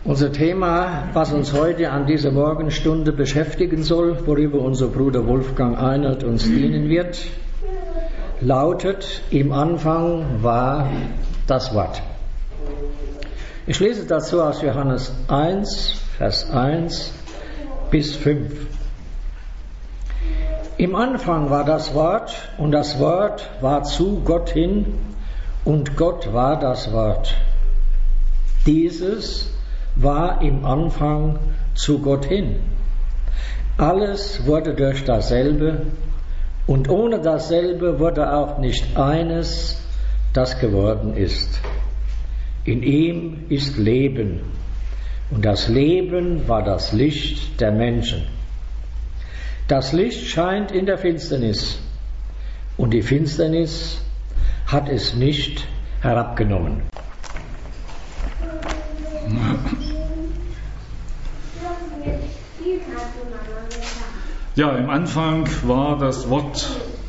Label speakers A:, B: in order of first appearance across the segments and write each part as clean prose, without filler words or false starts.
A: Unser Thema, was uns heute an dieser Morgenstunde beschäftigen soll, worüber unser Bruder Wolfgang Einert uns dienen wird, lautet: Im Anfang war das Wort. Ich lese dazu aus Johannes 1, Vers 1 bis 5. Im Anfang war das Wort, und das Wort war zu Gott hin, und Gott war das Wort. Dieses war im Anfang zu Gott hin. Alles wurde durch dasselbe, und ohne dasselbe wurde auch nicht eines, das geworden ist. In ihm ist Leben, und das Leben war das Licht der Menschen. Das Licht scheint in der Finsternis, und die Finsternis hat es nicht herabgenommen.
B: Ja, im Anfang war das Wort.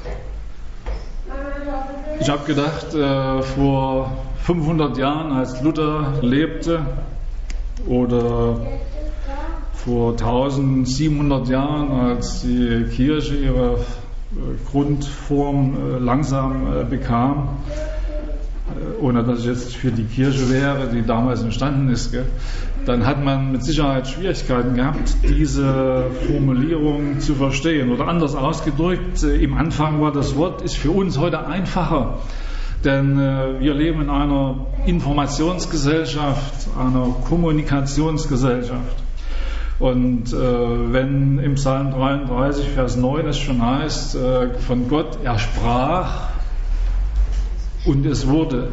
B: Ich habe gedacht, vor 500 Jahren, als Luther lebte, oder vor 1700 Jahren, als die Kirche ihre Grundform langsam bekam, ohne dass ich jetzt für die Kirche wäre, die damals entstanden ist, dann hat man mit Sicherheit Schwierigkeiten gehabt, diese Formulierung zu verstehen. Oder anders ausgedrückt, im Anfang war das Wort, ist für uns heute einfacher. Denn wir leben in einer Informationsgesellschaft, einer Kommunikationsgesellschaft. Und wenn im Psalm 33, Vers 9 es schon heißt, von Gott, er sprach und es wurde,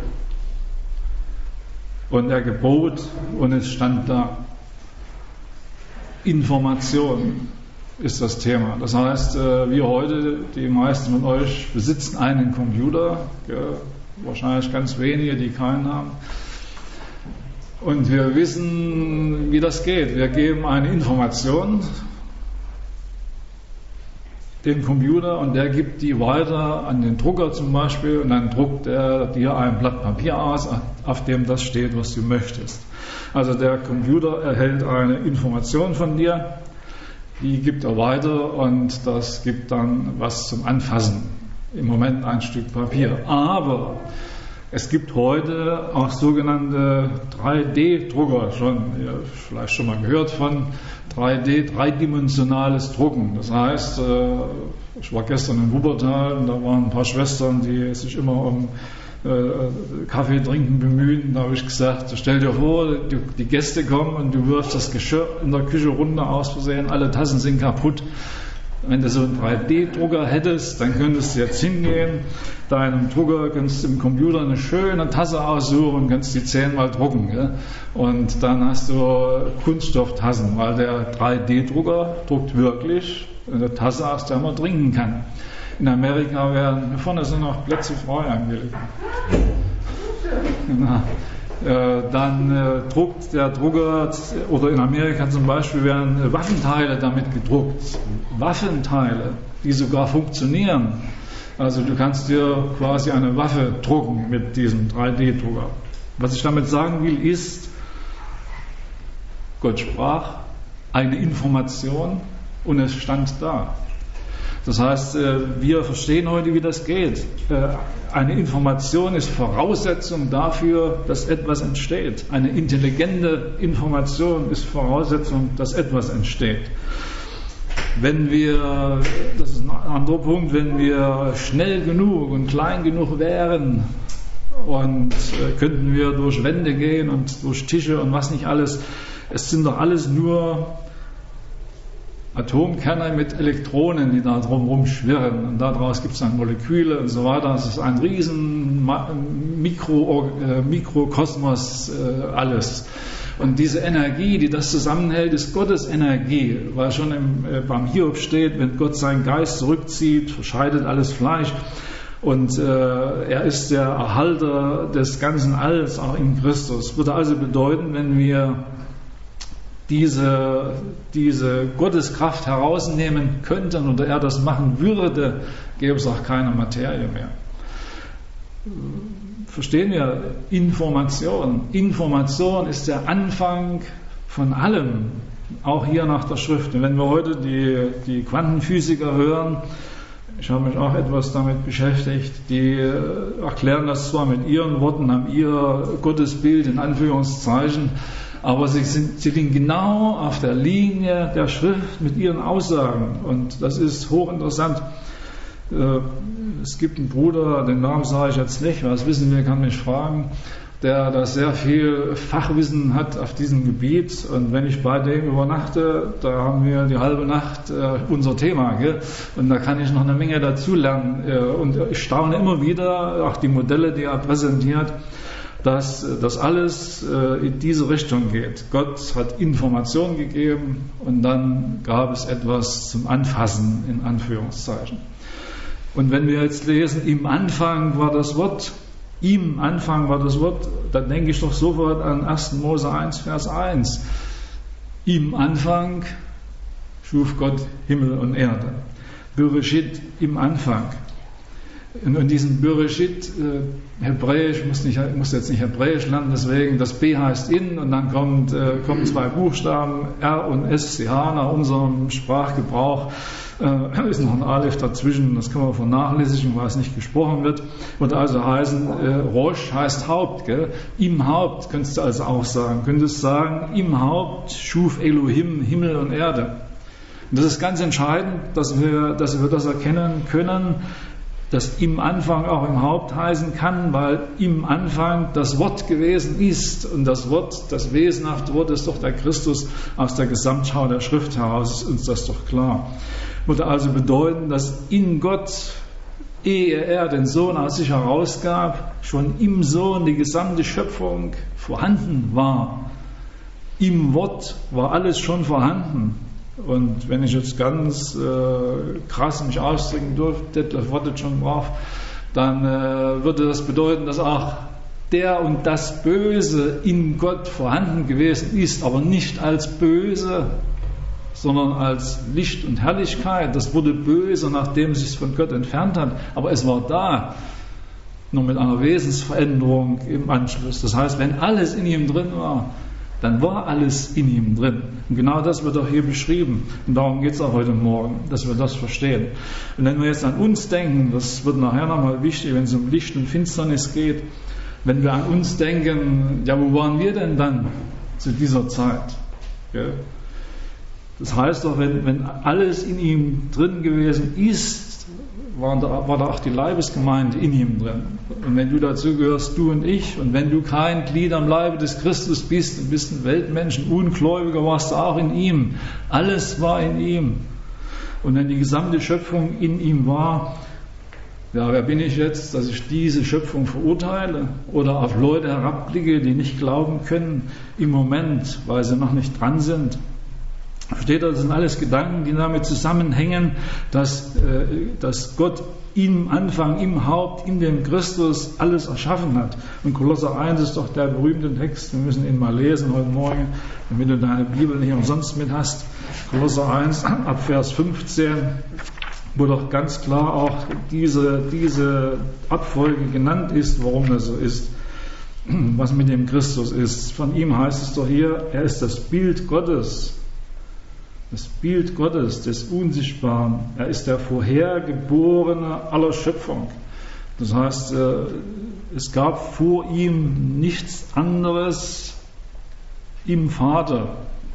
B: und er gebot und es stand da. Information ist das Thema. Das heißt, wir heute, die meisten von euch, besitzen einen Computer, wahrscheinlich ganz wenige, die keinen haben. Und wir wissen, wie das geht. Wir geben eine Information dem Computer, und der gibt die weiter an den Drucker zum Beispiel, und dann druckt er dir ein Blatt Papier aus, auf dem das steht, was du möchtest. Also der Computer erhält eine Information von dir, die gibt er weiter, und das gibt dann was zum Anfassen. Im Moment ein Stück Papier. Aber es gibt heute auch sogenannte 3D-Drucker, ihr habt vielleicht schon mal gehört von 3D, dreidimensionales Drucken. Das heißt, ich war gestern in Wuppertal, und da waren ein paar Schwestern, die sich immer um Kaffee trinken bemühen. Da habe ich gesagt, stell dir vor, die Gäste kommen und du wirfst das Geschirr in der Küche runter aus Versehen, alle Tassen sind kaputt. Wenn du so einen 3D-Drucker hättest, dann könntest du jetzt hingehen, deinem Drucker kannst du im Computer eine schöne Tasse aussuchen und kannst die 10-mal drucken. Gell? Und dann hast du Kunststofftassen, weil der 3D-Drucker druckt wirklich eine Tasse, aus der man trinken kann. In Amerika werden, hier vorne sind noch Plätze frei angelegt. Genau. Dann druckt der Drucker, oder in Amerika zum Beispiel werden Waffenteile damit gedruckt. Waffenteile, die sogar funktionieren. Also du kannst dir quasi eine Waffe drucken mit diesem 3D-Drucker. Was ich damit sagen will, ist, Gott sprach, eine Information, und es stand da. Das heißt, wir verstehen heute, wie das geht. Eine Information ist Voraussetzung dafür, dass etwas entsteht. Eine intelligente Information ist Voraussetzung, dass etwas entsteht. Wenn wir, das ist ein anderer Punkt, wenn wir schnell genug und klein genug wären, und könnten wir durch Wände gehen und durch Tische und was nicht alles, es sind doch alles nur Atomkerne mit Elektronen, die da drumherum schwirren, und daraus gibt es dann Moleküle und so weiter. Das ist ein riesen Mikrokosmos, alles. Und diese Energie, die das zusammenhält, ist Gottes Energie, weil schon beim Hiob steht, wenn Gott seinen Geist zurückzieht, verscheidet alles Fleisch. Und er ist der Erhalter des ganzen Alls, auch in Christus. Würde also bedeuten, wenn wir diese Gotteskraft herausnehmen könnten oder er das machen würde, gäbe es auch keine Materie mehr. Verstehen wir? Information. Information ist der Anfang von allem, auch hier nach der Schrift. Und wenn wir heute die Quantenphysiker hören, ich habe mich auch etwas damit beschäftigt, die erklären das zwar mit ihren Worten, haben ihr Gottesbild in Anführungszeichen, aber sie liegen genau auf der Linie der Schrift mit ihren Aussagen. Und das ist hochinteressant. Es gibt einen Bruder, den Namen sage ich jetzt nicht, wer es wissen will, kann mich fragen, der da sehr viel Fachwissen hat auf diesem Gebiet. Und wenn ich bei dem übernachte, da haben wir die halbe Nacht unser Thema. Gell? Und da kann ich noch eine Menge dazulernen. Und ich staune immer wieder, auch die Modelle, die er präsentiert, dass das alles in diese Richtung geht. Gott hat Informationen gegeben und dann gab es etwas zum Anfassen, in Anführungszeichen. Und wenn wir jetzt lesen, im Anfang war das Wort, im Anfang war das Wort, dann denke ich doch sofort an 1. Mose 1, Vers 1. Im Anfang schuf Gott Himmel und Erde. Bereshit, im Anfang. Und diesen Bereshit, Hebräisch, ich muss jetzt nicht Hebräisch lernen, deswegen, das B heißt in und dann kommen zwei Buchstaben, R und S, CH, nach unserem Sprachgebrauch. Ist noch ein Aleph dazwischen, das kann man vernachlässigen, weil es nicht gesprochen wird. Würde also heißen, Rosh heißt Haupt, gell? Im Haupt könntest du also auch sagen. Könntest sagen, im Haupt schuf Elohim Himmel und Erde. Und das ist ganz entscheidend, dass wir das erkennen können, dass im Anfang auch im Haupt heißen kann, weil im Anfang das Wort gewesen ist. Und das Wort, das wesenhafte Wort ist doch der Christus. Aus der Gesamtschau der Schrift heraus ist uns das doch klar. Würde also bedeuten, dass in Gott, ehe er den Sohn aus sich herausgab, schon im Sohn die gesamte Schöpfung vorhanden war. Im Wort war alles schon vorhanden. Und wenn ich jetzt ganz krass mich ausdrücken dürfte, Detlef wartet schon drauf, dann würde das bedeuten, dass auch der und das Böse in Gott vorhanden gewesen ist, aber nicht als Böse, sondern als Licht und Herrlichkeit. Das wurde böse, nachdem es sich von Gott entfernt hat, aber es war da, nur mit einer Wesensveränderung im Anschluss. Das heißt, wenn alles in ihm drin war, dann war alles in ihm drin. Und genau das wird auch hier beschrieben. Und darum geht es auch heute Morgen, dass wir das verstehen. Und wenn wir jetzt an uns denken, das wird nachher nochmal wichtig, wenn es um Licht und Finsternis geht, wenn wir an uns denken, ja, wo waren wir denn dann zu dieser Zeit? Ja. Das heißt doch, wenn alles in ihm drin gewesen ist, war da auch die Leibesgemeinde in ihm drin. Und wenn du dazu gehörst, du und ich, und wenn du kein Glied am Leibe des Christus bist und bist ein Weltmensch, ein Ungläubiger, warst du auch in ihm. Alles war in ihm. Und wenn die gesamte Schöpfung in ihm war, ja, wer bin ich jetzt, dass ich diese Schöpfung verurteile oder auf Leute herabblicke, die nicht glauben können im Moment, weil sie noch nicht dran sind? Versteht ihr, das sind alles Gedanken, die damit zusammenhängen, dass Gott im Anfang, im Haupt, in dem Christus alles erschaffen hat. Und Kolosser 1 ist doch der berühmte Text, wir müssen ihn mal lesen heute Morgen, damit du deine Bibel nicht umsonst mit hast. Kolosser 1 ab Vers 15, wo doch ganz klar auch diese Abfolge genannt ist, warum das so ist, was mit dem Christus ist. Von ihm heißt es doch hier, er ist das Bild Gottes. Das Bild Gottes, des Unsichtbaren. Er ist der Vorhergeborene aller Schöpfung. Das heißt, es gab vor ihm nichts anderes im Vater.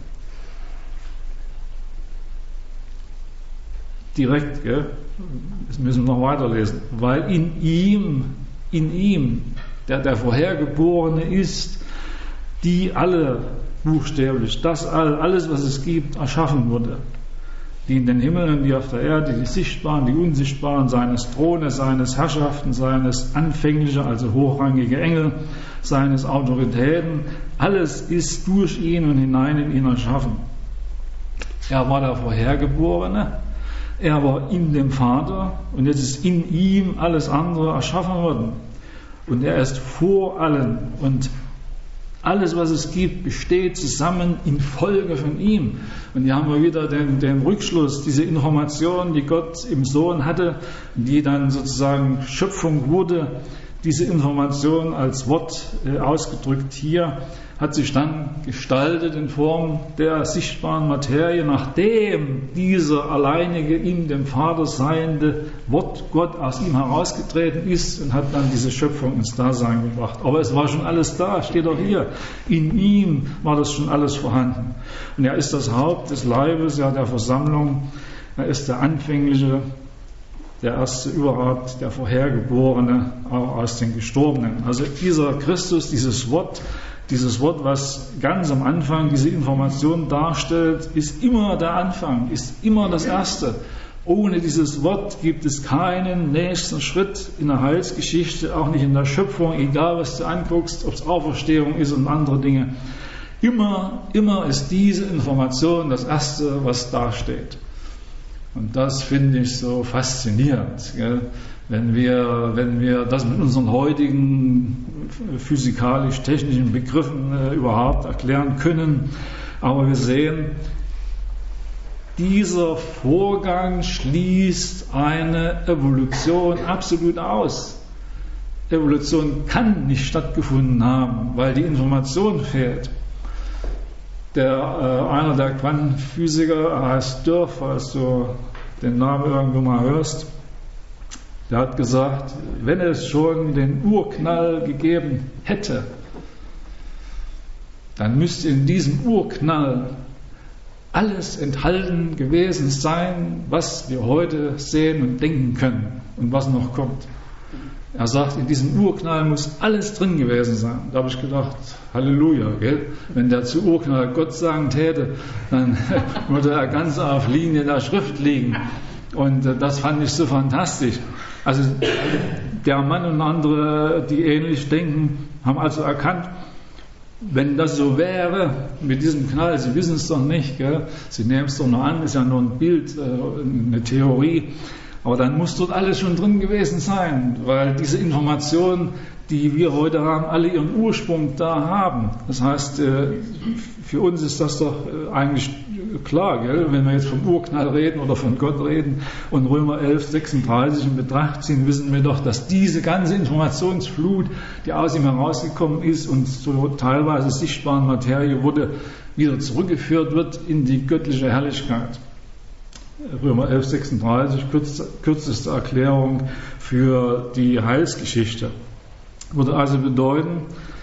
B: Direkt, gell? Das müssen wir noch weiterlesen. Weil in ihm, der Vorhergeborene ist, die alle buchstäblich, das alles, was es gibt, erschaffen wurde. Die in den Himmeln, die auf der Erde, die Sichtbaren, die Unsichtbaren, seines Thrones, seines Herrschaften, seines anfängliche, also hochrangige Engel, seines Autoritäten, alles ist durch ihn und hinein in ihn erschaffen. Er war der Vorhergeborene, er war in dem Vater und jetzt ist in ihm alles andere erschaffen worden. Und er ist vor allen und alles, was es gibt, besteht zusammen in Folge von ihm. Und hier haben wir wieder den Rückschluss, diese Information, die Gott im Sohn hatte, die dann sozusagen Schöpfung wurde, diese Information als Wort ausgedrückt hier, hat sich dann gestaltet in Form der sichtbaren Materie, nachdem dieser alleinige in dem Vater seiende Wort Gott aus ihm herausgetreten ist und hat dann diese Schöpfung ins Dasein gebracht. Aber es war schon alles da, steht auch hier. In ihm war das schon alles vorhanden. Und er ist das Haupt des Leibes, ja, der Versammlung. Er ist der Anfängliche, der Erste überhaupt, der Vorhergeborene, auch aus den Gestorbenen. Also dieser Christus, dieses Wort, was ganz am Anfang diese Information darstellt, ist immer der Anfang, ist immer das Erste. Ohne dieses Wort gibt es keinen nächsten Schritt in der Heilsgeschichte, auch nicht in der Schöpfung, egal was du anguckst, ob es Auferstehung ist und andere Dinge. Immer ist diese Information das Erste, was dasteht. Und das finde ich so faszinierend, gell? Wenn wir das mit unseren heutigen physikalisch-technischen Begriffen überhaupt erklären können. Aber wir sehen, dieser Vorgang schließt eine Evolution absolut aus. Evolution kann nicht stattgefunden haben, weil die Information fehlt. Einer der Quantenphysiker, heißt Dörr, falls du den Namen irgendwo mal hörst, der hat gesagt, wenn es schon den Urknall gegeben hätte, dann müsste in diesem Urknall alles enthalten gewesen sein, was wir heute sehen und denken können und was noch kommt. Er sagt, in diesem Urknall muss alles drin gewesen sein. Da habe ich gedacht, Halleluja, gell? Wenn der zu Urknall Gott sagen täte, dann würde er ganz auf Linie der Schrift liegen. Und das fand ich so fantastisch. Also der Mann und andere, die ähnlich denken, haben also erkannt, wenn das so wäre, mit diesem Knall, sie wissen es doch nicht, gell? Sie nehmen es doch nur an, ist ja nur ein Bild, eine Theorie, aber dann muss dort alles schon drin gewesen sein, weil diese Informationen, die wir heute haben, alle ihren Ursprung da haben. Das heißt, für uns ist das doch eigentlich klar, gell? Wenn wir jetzt vom Urknall reden oder von Gott reden und Römer 11,36 in Betracht ziehen, wissen wir doch, dass diese ganze Informationsflut, die aus ihm herausgekommen ist und zur teilweise sichtbaren Materie wurde, wieder zurückgeführt wird in die göttliche Herrlichkeit. Römer 11,36, kürzeste Erklärung für die Heilsgeschichte. Würde also bedeuten,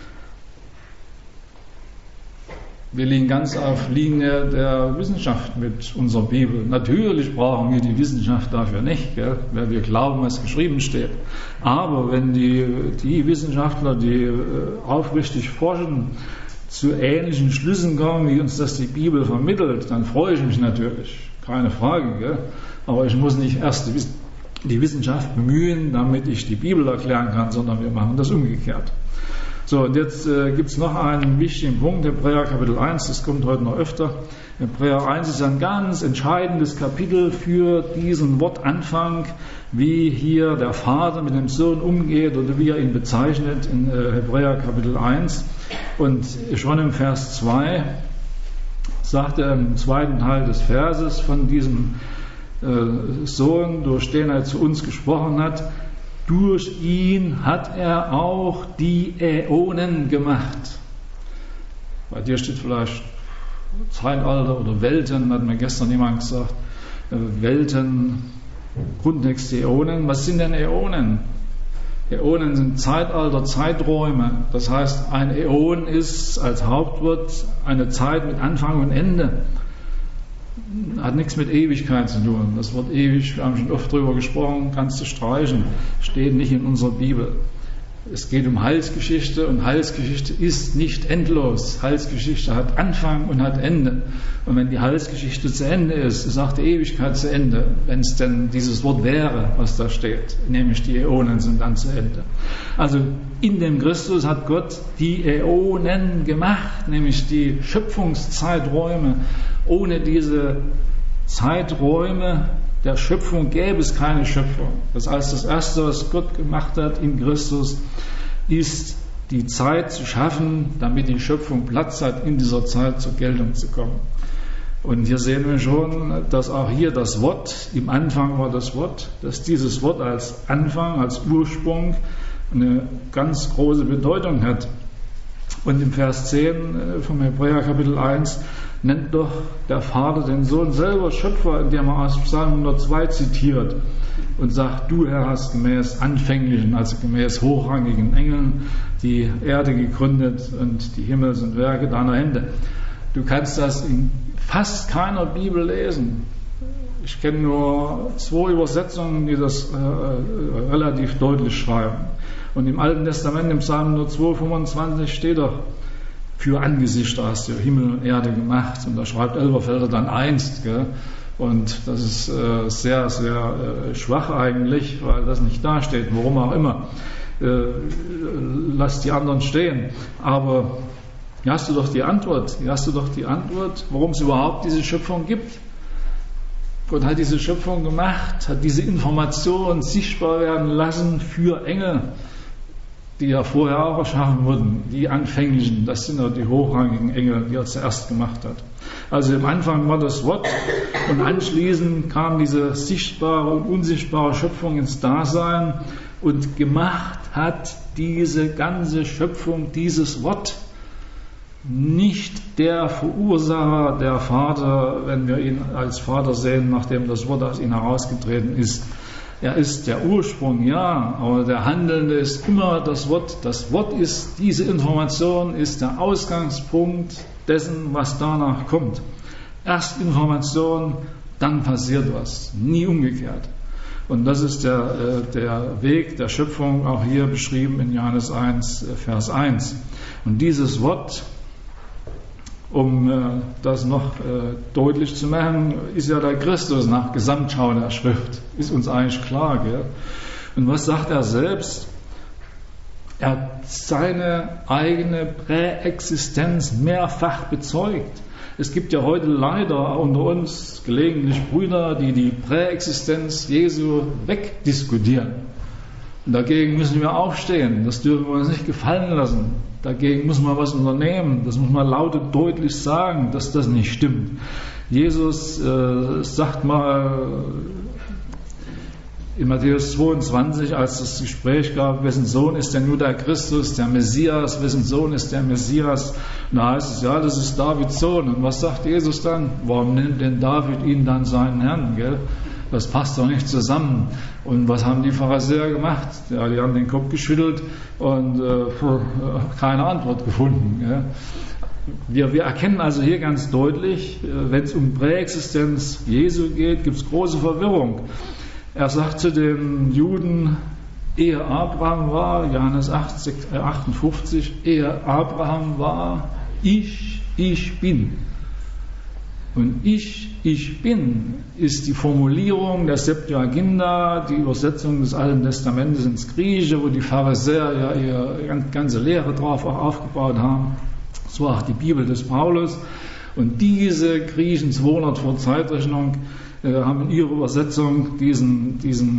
B: wir liegen ganz auf Linie der Wissenschaft mit unserer Bibel. Natürlich brauchen wir die Wissenschaft dafür nicht, gell? Weil wir glauben, was geschrieben steht. Aber wenn die Wissenschaftler, die aufrichtig forschen, zu ähnlichen Schlüssen kommen, wie uns das die Bibel vermittelt, dann freue ich mich natürlich. Keine Frage, gell? Aber ich muss nicht erst die Wissenschaft bemühen, damit ich die Bibel erklären kann, sondern wir machen das umgekehrt. So, und jetzt gibt es noch einen wichtigen Punkt, Hebräer Kapitel 1, das kommt heute noch öfter. Hebräer 1 ist ein ganz entscheidendes Kapitel für diesen Wortanfang, wie hier der Vater mit dem Sohn umgeht oder wie er ihn bezeichnet in Hebräer Kapitel 1. Und schon im Vers 2 sagt er im zweiten Teil des Verses von diesem Sohn, durch den er zu uns gesprochen hat, durch ihn hat er auch die Äonen gemacht. Bei dir steht vielleicht Zeitalter oder Welten, hat mir gestern jemand gesagt. Welten, Grundtext Äonen. Was sind denn Äonen? Äonen sind Zeitalter, Zeiträume. Das heißt, ein Äon ist als Hauptwort eine Zeit mit Anfang und Ende. Hat nichts mit Ewigkeit zu tun. Das Wort ewig, wir haben schon oft drüber gesprochen, kannst du streichen, steht nicht in unserer Bibel. Es geht um Heilsgeschichte und Heilsgeschichte ist nicht endlos. Heilsgeschichte hat Anfang und hat Ende. Und wenn die Heilsgeschichte zu Ende ist, ist auch die Ewigkeit zu Ende, wenn es denn dieses Wort wäre, was da steht, nämlich die Äonen sind dann zu Ende. Also in dem Christus hat Gott die Äonen gemacht, nämlich die Schöpfungszeiträume. Ohne diese Zeiträume der Schöpfung gäbe es keine Schöpfung. Das heißt, das Erste, was Gott gemacht hat in Christus, ist die Zeit zu schaffen, damit die Schöpfung Platz hat, in dieser Zeit zur Geltung zu kommen. Und hier sehen wir schon, dass auch hier das Wort, im Anfang war das Wort, dass dieses Wort als Anfang, als Ursprung eine ganz große Bedeutung hat. Und im Vers 10 vom Hebräer Kapitel 1 nennt doch der Vater den Sohn selber Schöpfer, indem er aus Psalm 102 zitiert und sagt, du Herr hast gemäß anfänglichen, also gemäß hochrangigen Engeln die Erde gegründet und die Himmel sind Werke deiner Hände. Du kannst das in fast keiner Bibel lesen. Ich kenne nur 2 Übersetzungen, die das relativ deutlich schreiben. Und im Alten Testament, im Psalm 102, 25 steht doch, für Angesicht hast du Himmel und Erde gemacht. Und da schreibt Elberfelder dann einst. Gell? Und das ist sehr, sehr schwach eigentlich, weil das nicht dasteht, warum auch immer. Lass die anderen stehen. Aber hier hast du doch die Antwort. Warum es überhaupt diese Schöpfung gibt. Gott hat diese Schöpfung gemacht, hat diese Information sichtbar werden lassen für Engel, die ja vorher auch erschaffen wurden, die anfänglichen, das sind ja die hochrangigen Engel, die er zuerst gemacht hat. Also im Anfang war das Wort und anschließend kam diese sichtbare und unsichtbare Schöpfung ins Dasein und gemacht hat diese ganze Schöpfung dieses Wort. Nicht der Verursacher, der Vater, wenn wir ihn als Vater sehen, nachdem das Wort aus ihm herausgetreten ist. Er ist der Ursprung, ja, aber der Handelnde ist immer das Wort. Das Wort ist, diese Information ist der Ausgangspunkt dessen, was danach kommt. Erst Information, dann passiert was, nie umgekehrt. Und das ist der Weg der Schöpfung, auch hier beschrieben in Johannes 1, Vers 1. Und dieses Wort, um das noch deutlich zu machen, ist ja der Christus nach Gesamtschau der Schrift. Ist uns eigentlich klar, gell? Und was sagt er selbst? Er hat seine eigene Präexistenz mehrfach bezeugt. Es gibt ja heute leider unter uns gelegentlich Brüder, die die Präexistenz Jesu wegdiskutieren. Und dagegen müssen wir aufstehen. Das dürfen wir uns nicht gefallen lassen. Dagegen muss man was unternehmen. Das muss man laut und deutlich sagen, dass das nicht stimmt. Jesus sagt mal in Matthäus 22, als das Gespräch gab, wessen Sohn ist denn nur der Christus, der Messias, wessen Sohn ist der Messias? Und da heißt es, ja, das ist Davids Sohn. Und was sagt Jesus dann? Warum nennt denn David ihn dann seinen Herrn? Gell? Das passt doch nicht zusammen. Und was haben die Pharisäer gemacht? Ja, die haben den Kopf geschüttelt und keine Antwort gefunden. Ja. Wir erkennen also hier ganz deutlich, wenn es um Präexistenz Jesu geht, gibt es große Verwirrung. Er sagt zu den Juden, ehe Abraham war, Johannes 58, ehe Abraham war, ich bin. Und ich bin ist die Formulierung der Septuaginta, die Übersetzung des Alten Testamentes ins Griechische, wo die Pharisäer ja ihre ganze Lehre drauf auch aufgebaut haben. So auch die Bibel des Paulus. Und diese Griechen 200 vor Zeitrechnung haben in ihrer Übersetzung diesen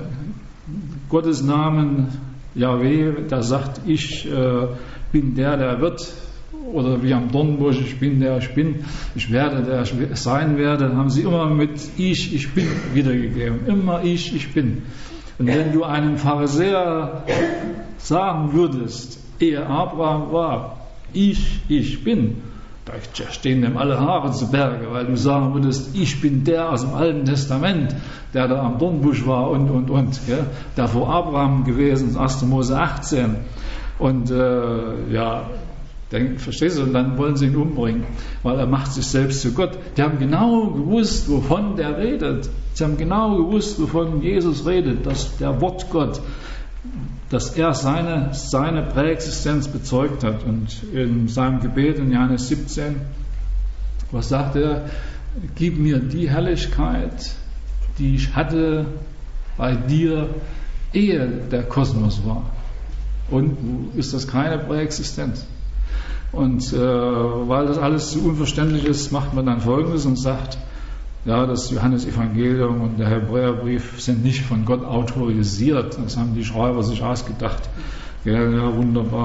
B: Gottesnamen Jahwe, der sagt, ich bin der wird. Oder wie am Dornbusch, ich bin der ich bin, ich werde der ich sein werde, haben sie immer mit ich bin wiedergegeben. Immer ich bin. Und wenn du einem Pharisäer sagen würdest, ehe Abraham war, ich bin, da stehen dem alle Haare zu Berge, weil du sagen würdest, ich bin der aus dem Alten Testament, der da am Dornbusch war und, gell? Der vor Abraham gewesen, 1. Mose 18. Und verstehst du? Und dann wollen sie ihn umbringen, weil er macht sich selbst zu Gott. Die haben genau gewusst, wovon der redet. Sie haben genau gewusst, wovon Jesus redet, dass der Wort Gott, dass er seine Präexistenz bezeugt hat. Und in seinem Gebet in Johannes 17, was sagt er? Gib mir die Herrlichkeit, die ich hatte bei dir, ehe der Kosmos war. Und ist das keine Präexistenz? Und weil das alles zu unverständlich ist, macht man dann Folgendes und sagt, ja, das Johannesevangelium und der Hebräerbrief sind nicht von Gott autorisiert. Das haben die Schreiber sich ausgedacht. Ja, wunderbar.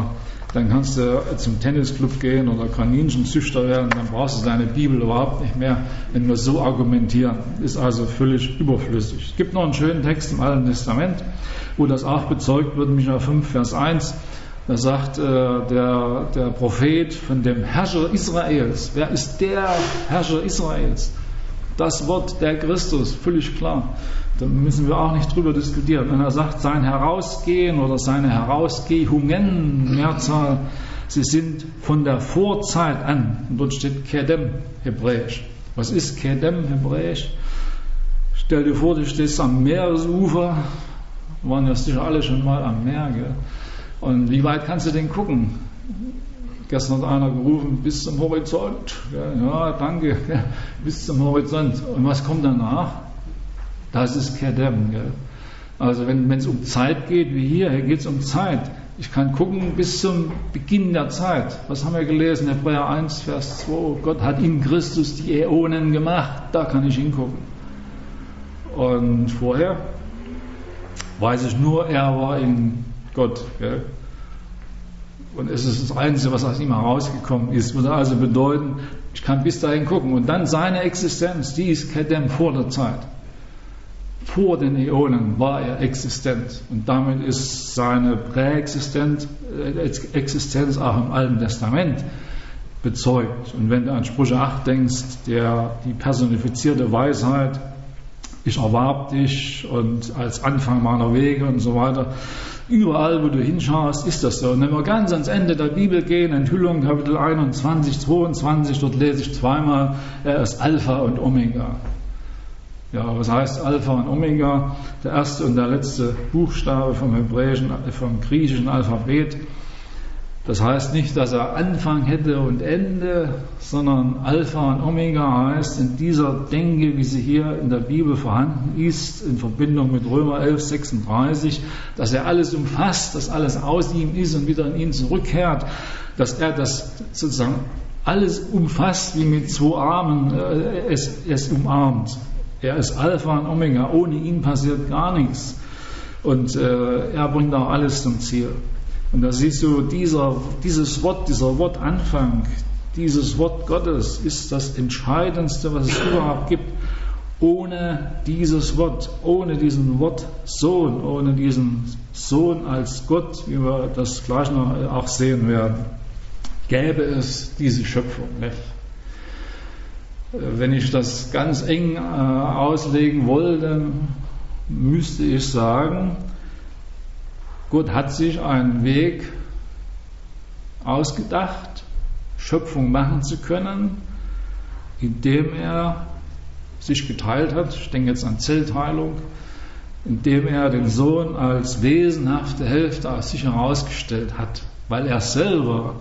B: dann kannst du zum Tennisclub gehen oder Kaninchenzüchter werden, dann brauchst du deine Bibel überhaupt nicht mehr, wenn wir so argumentieren. Ist also völlig überflüssig. Es gibt noch einen schönen Text im Alten Testament, wo das auch bezeugt wird, Micha 5, Vers 1. Da sagt der Prophet von dem Herrscher Israels. Wer ist der Herrscher Israels? Das Wort, der Christus, völlig klar. Da müssen wir auch nicht drüber diskutieren. Wenn er sagt, sein Herausgehen oder seine Herausgehungen, Mehrzahl, sie sind von der Vorzeit an. Und dort steht Kedem, Hebräisch. Was ist Kedem, Hebräisch? Stell dir vor, du stehst am Meeresufer. Wir waren ja sicher alle schon mal am Meer, gell? Und wie weit kannst du denn gucken? Gestern hat einer gerufen, bis zum Horizont. Ja, danke, bis zum Horizont. Und was kommt danach? Das ist Kedem. Also wenn es um Zeit geht, wie hier geht es um Zeit. Ich kann gucken bis zum Beginn der Zeit. Was haben wir gelesen? Hebräer 1, Vers 2. Gott hat in Christus die Äonen gemacht. Da kann ich hingucken. Und vorher weiß ich nur, er war in Gott. Gell? Und es ist das Einzige, was aus ihm herausgekommen ist. Würde also bedeuten, ich kann bis dahin gucken. Und dann seine Existenz, die ist Kedem vor der Zeit. Vor den Äonen war er existent. Und damit ist seine Präexistenz auch im Alten Testament bezeugt. Und wenn du an Sprüche 8 denkst, die personifizierte Weisheit, ich erwarb dich und als Anfang meiner Wege und so weiter. Überall, wo du hinschaust, ist das so. Und wenn wir ganz ans Ende der Bibel gehen, Enthüllung, Kapitel 21, 22, dort lese ich zweimal, er ist Alpha und Omega. Ja, was heißt Alpha und Omega? Der erste und der letzte Buchstabe vom griechischen Alphabet. Das heißt nicht, dass er Anfang hätte und Ende, sondern Alpha und Omega heißt in dieser Denke, wie sie hier in der Bibel vorhanden ist, in Verbindung mit Römer 11, 36, dass er alles umfasst, dass alles aus ihm ist und wieder in ihn zurückkehrt, dass er das sozusagen alles umfasst, wie mit zwei Armen es umarmt. Er ist Alpha und Omega, ohne ihn passiert gar nichts. Und er bringt auch alles zum Ziel. Und da siehst du, dieser Wortanfang, dieses Wort Gottes ist das Entscheidendste, was es überhaupt gibt. Ohne dieses Wort, ohne diesen Wort Sohn, ohne diesen Sohn als Gott, wie wir das gleich noch auch sehen werden, gäbe es diese Schöpfung nicht. Wenn ich das ganz eng auslegen wollte, müsste ich sagen, Gott hat sich einen Weg ausgedacht, Schöpfung machen zu können, indem er sich geteilt hat. Ich denke jetzt an Zellteilung, indem er den Sohn als wesenhafte Hälfte aus sich herausgestellt hat, weil er selber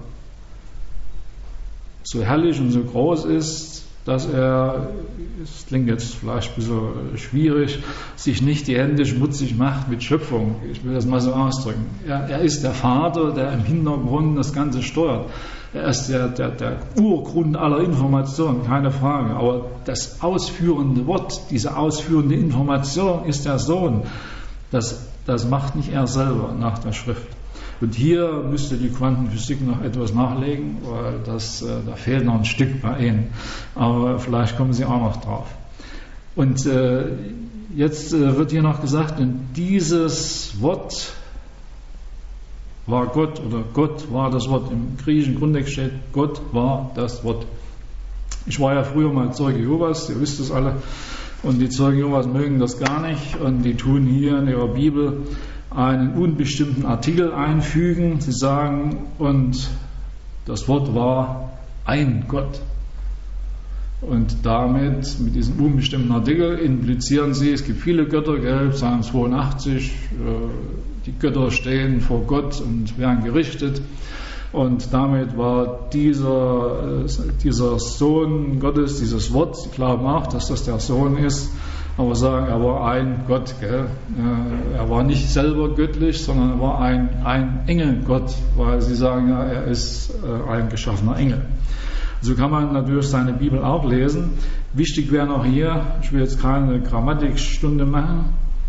B: so herrlich und so groß ist, dass er, es klingt jetzt vielleicht ein bisschen schwierig, sich nicht die Hände schmutzig macht mit Schöpfung. Ich will das mal so ausdrücken. Er ist der Vater, der im Hintergrund das Ganze steuert. Er ist der Urgrund aller Informationen, keine Frage. Aber das ausführende Wort, diese ausführende Information ist der Sohn. Das macht nicht er selber nach der Schrift. Und hier müsste die Quantenphysik noch etwas nachlegen, weil da fehlt noch ein Stück bei Ihnen. Aber vielleicht kommen Sie auch noch drauf. Und jetzt wird hier noch gesagt, und dieses Wort war Gott, oder Gott war das Wort. Im griechischen Grundtext steht, Gott war das Wort. Ich war ja früher mal Zeuge Jehovas, ihr wisst es alle. Und die Zeugen Jehovas mögen das gar nicht. Und die tun hier in ihrer Bibel einen unbestimmten Artikel einfügen. Sie sagen, und das Wort war ein Gott. Und damit, mit diesem unbestimmten Artikel, implizieren sie, es gibt viele Götter, gell, Psalm 82, die Götter stehen vor Gott und werden gerichtet. Und damit war dieser Sohn Gottes, dieses Wort, sie glauben auch, dass das der Sohn ist, aber sagen, er war ein Gott. Gell? Er war nicht selber göttlich, sondern er war ein Engelgott, weil sie sagen, ja, er ist ein geschaffener Engel. So kann man natürlich seine Bibel auch lesen. Wichtig wäre noch hier, ich will jetzt keine Grammatikstunde machen,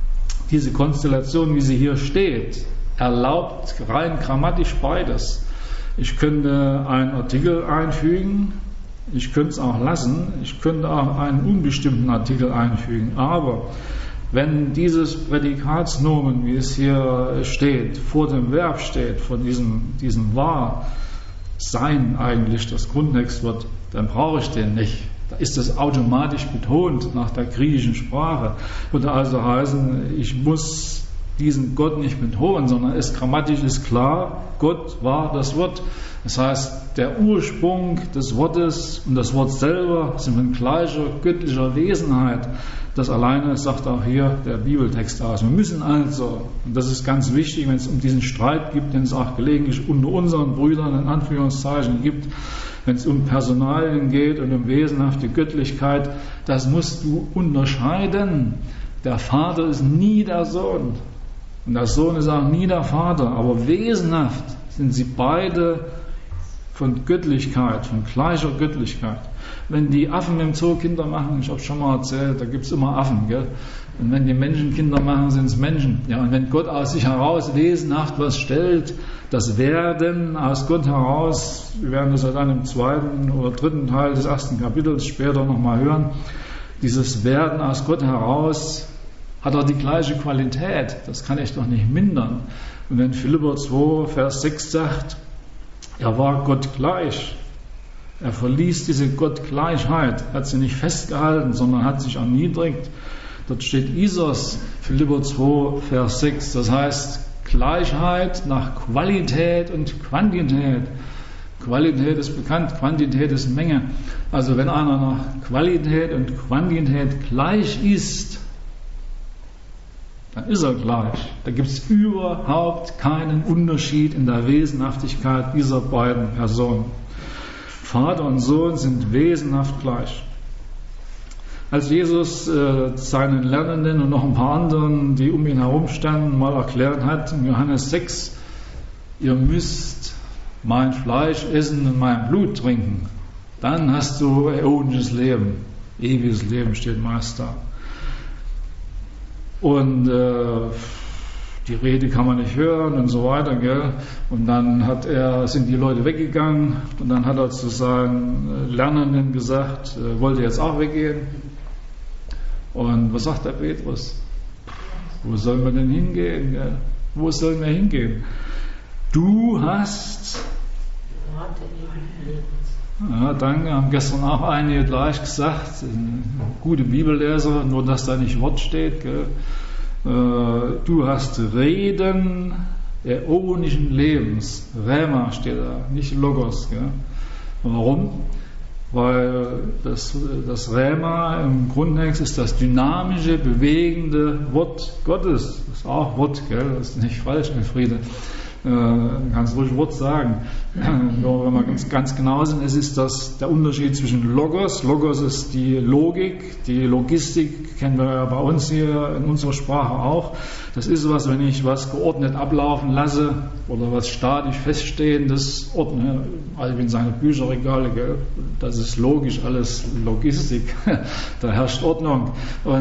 B: diese Konstellation, wie sie hier steht, erlaubt rein grammatisch beides. Ich könnte einen Artikel einfügen, ich könnte es auch lassen, ich könnte auch einen unbestimmten Artikel einfügen, aber wenn dieses Prädikatsnomen, wie es hier steht, vor dem Verb steht, vor diesem war, sein eigentlich das Grundtextwort, dann brauche ich den nicht. Da ist das automatisch betont nach der griechischen Sprache. Würde also heißen, ich muss diesen Gott nicht betonen, sondern es grammatisch ist klar, Gott war das Wort. Das heißt, der Ursprung des Wortes und das Wort selber sind von gleicher göttlicher Wesenheit. Das alleine sagt auch hier der Bibeltext aus. Wir müssen also, und das ist ganz wichtig, wenn es um diesen Streit gibt, den es auch gelegentlich unter unseren Brüdern in Anführungszeichen gibt, wenn es um Personalien geht und um wesenhafte Göttlichkeit, das musst du unterscheiden. Der Vater ist nie der Sohn und der Sohn ist auch nie der Vater, aber wesenhaft sind sie beide von Göttlichkeit, von gleicher Göttlichkeit. Wenn die Affen im Zoo Kinder machen, ich habe es schon mal erzählt, da gibt es immer Affen, gell? Und wenn die Menschen Kinder machen, sind es Menschen. Ja, und wenn Gott aus sich heraus wesenhaft was stellt, das Werden aus Gott heraus, wir werden das dann im 2. oder 3. Teil des 1. Kapitels später nochmal hören, dieses Werden aus Gott heraus hat er die gleiche Qualität, das kann ich doch nicht mindern. Und wenn Philipper 2, Vers 6 sagt, er war Gott gleich, er verließ diese Gottgleichheit, hat sie nicht festgehalten, sondern hat sich erniedrigt. Dort steht Isos, Philipper 2, Vers 6, das heißt Gleichheit nach Qualität und Quantität. Qualität ist bekannt, Quantität ist Menge. Also wenn einer nach Qualität und Quantität gleich ist, dann ist er gleich. Da gibt es überhaupt keinen Unterschied in der Wesenhaftigkeit dieser beiden Personen. Vater und Sohn sind wesenhaft gleich. Als Jesus seinen Lernenden und noch ein paar anderen, die um ihn herum standen, mal erklärt hat, in Johannes 6, ihr müsst mein Fleisch essen und mein Blut trinken, dann hast du äonisches Leben. Ewiges Leben steht meist da. Und die Rede kann man nicht hören und so weiter, gell? Und dann sind die Leute weggegangen und dann hat er zu seinen Lernenden gesagt, wollt ihr jetzt auch weggehen? Und was sagt der Petrus? Wo sollen wir denn hingehen, gell? Wo sollen wir hingehen? Du hast... Ja, danke, haben gestern auch einige gleich gesagt, gute Bibelleser, nur dass da nicht Wort steht, gell? Du hast Reden äonischen Lebens, Rema steht da, nicht Logos. Gell? Warum? Weil das Rema im Grundtext ist das dynamische, bewegende Wort Gottes. Das ist auch Wort, gell? Das ist nicht falsch, Elfriede. Kannst ruhig Wort sagen. Nur wenn wir ganz genau sind, es ist der Unterschied zwischen Logos. Logos ist die Logik, die Logistik kennen wir ja bei uns hier in unserer Sprache auch. Das ist was, wenn ich was geordnet ablaufen lasse oder was statisch feststehendes ordne, also in seine Bücherregale, gell? Das ist logisch, alles Logistik, da herrscht Ordnung.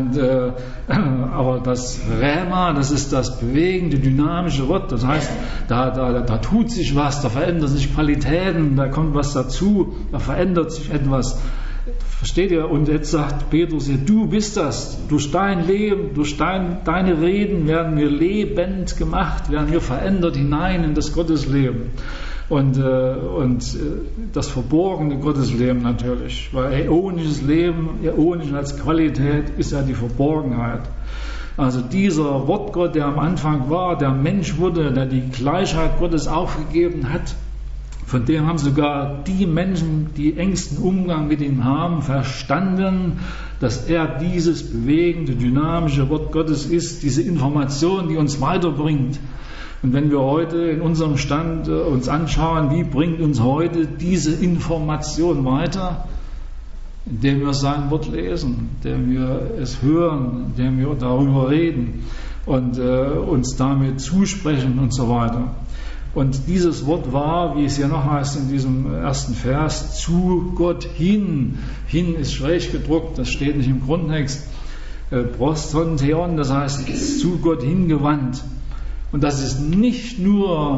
B: Aber das Rema, das ist das bewegende, dynamische Wort, das heißt, da tut sich was, da verändern sich Qualitäten, da kommt was dazu, da verändert sich etwas. Versteht ihr? Und jetzt sagt Petrus hier, du bist das. Durch dein Leben, durch deine Reden werden wir lebend gemacht, werden wir verändert hinein in das Gottesleben. Und das verborgene Gottesleben natürlich. Weil äonisches Leben, äonisch als Qualität, ist ja die Verborgenheit. Also dieser Wortgott, der am Anfang war, der Mensch wurde, der die Gleichheit Gottes aufgegeben hat, von dem haben sogar die Menschen, die engsten Umgang mit ihm haben, verstanden, dass er dieses bewegende, dynamische Wort Gottes ist, diese Information, die uns weiterbringt. Und wenn wir heute in unserem Stand uns anschauen, wie bringt uns heute diese Information weiter? Indem wir sein Wort lesen, indem wir es hören, indem wir darüber reden und uns damit zusprechen und so weiter. Und dieses Wort war, wie es hier noch heißt in diesem ersten Vers, zu Gott hin. Hin ist schräg gedruckt, das steht nicht im Grundtext. Proston Theon, das heißt zu Gott hingewandt. Und das ist nicht nur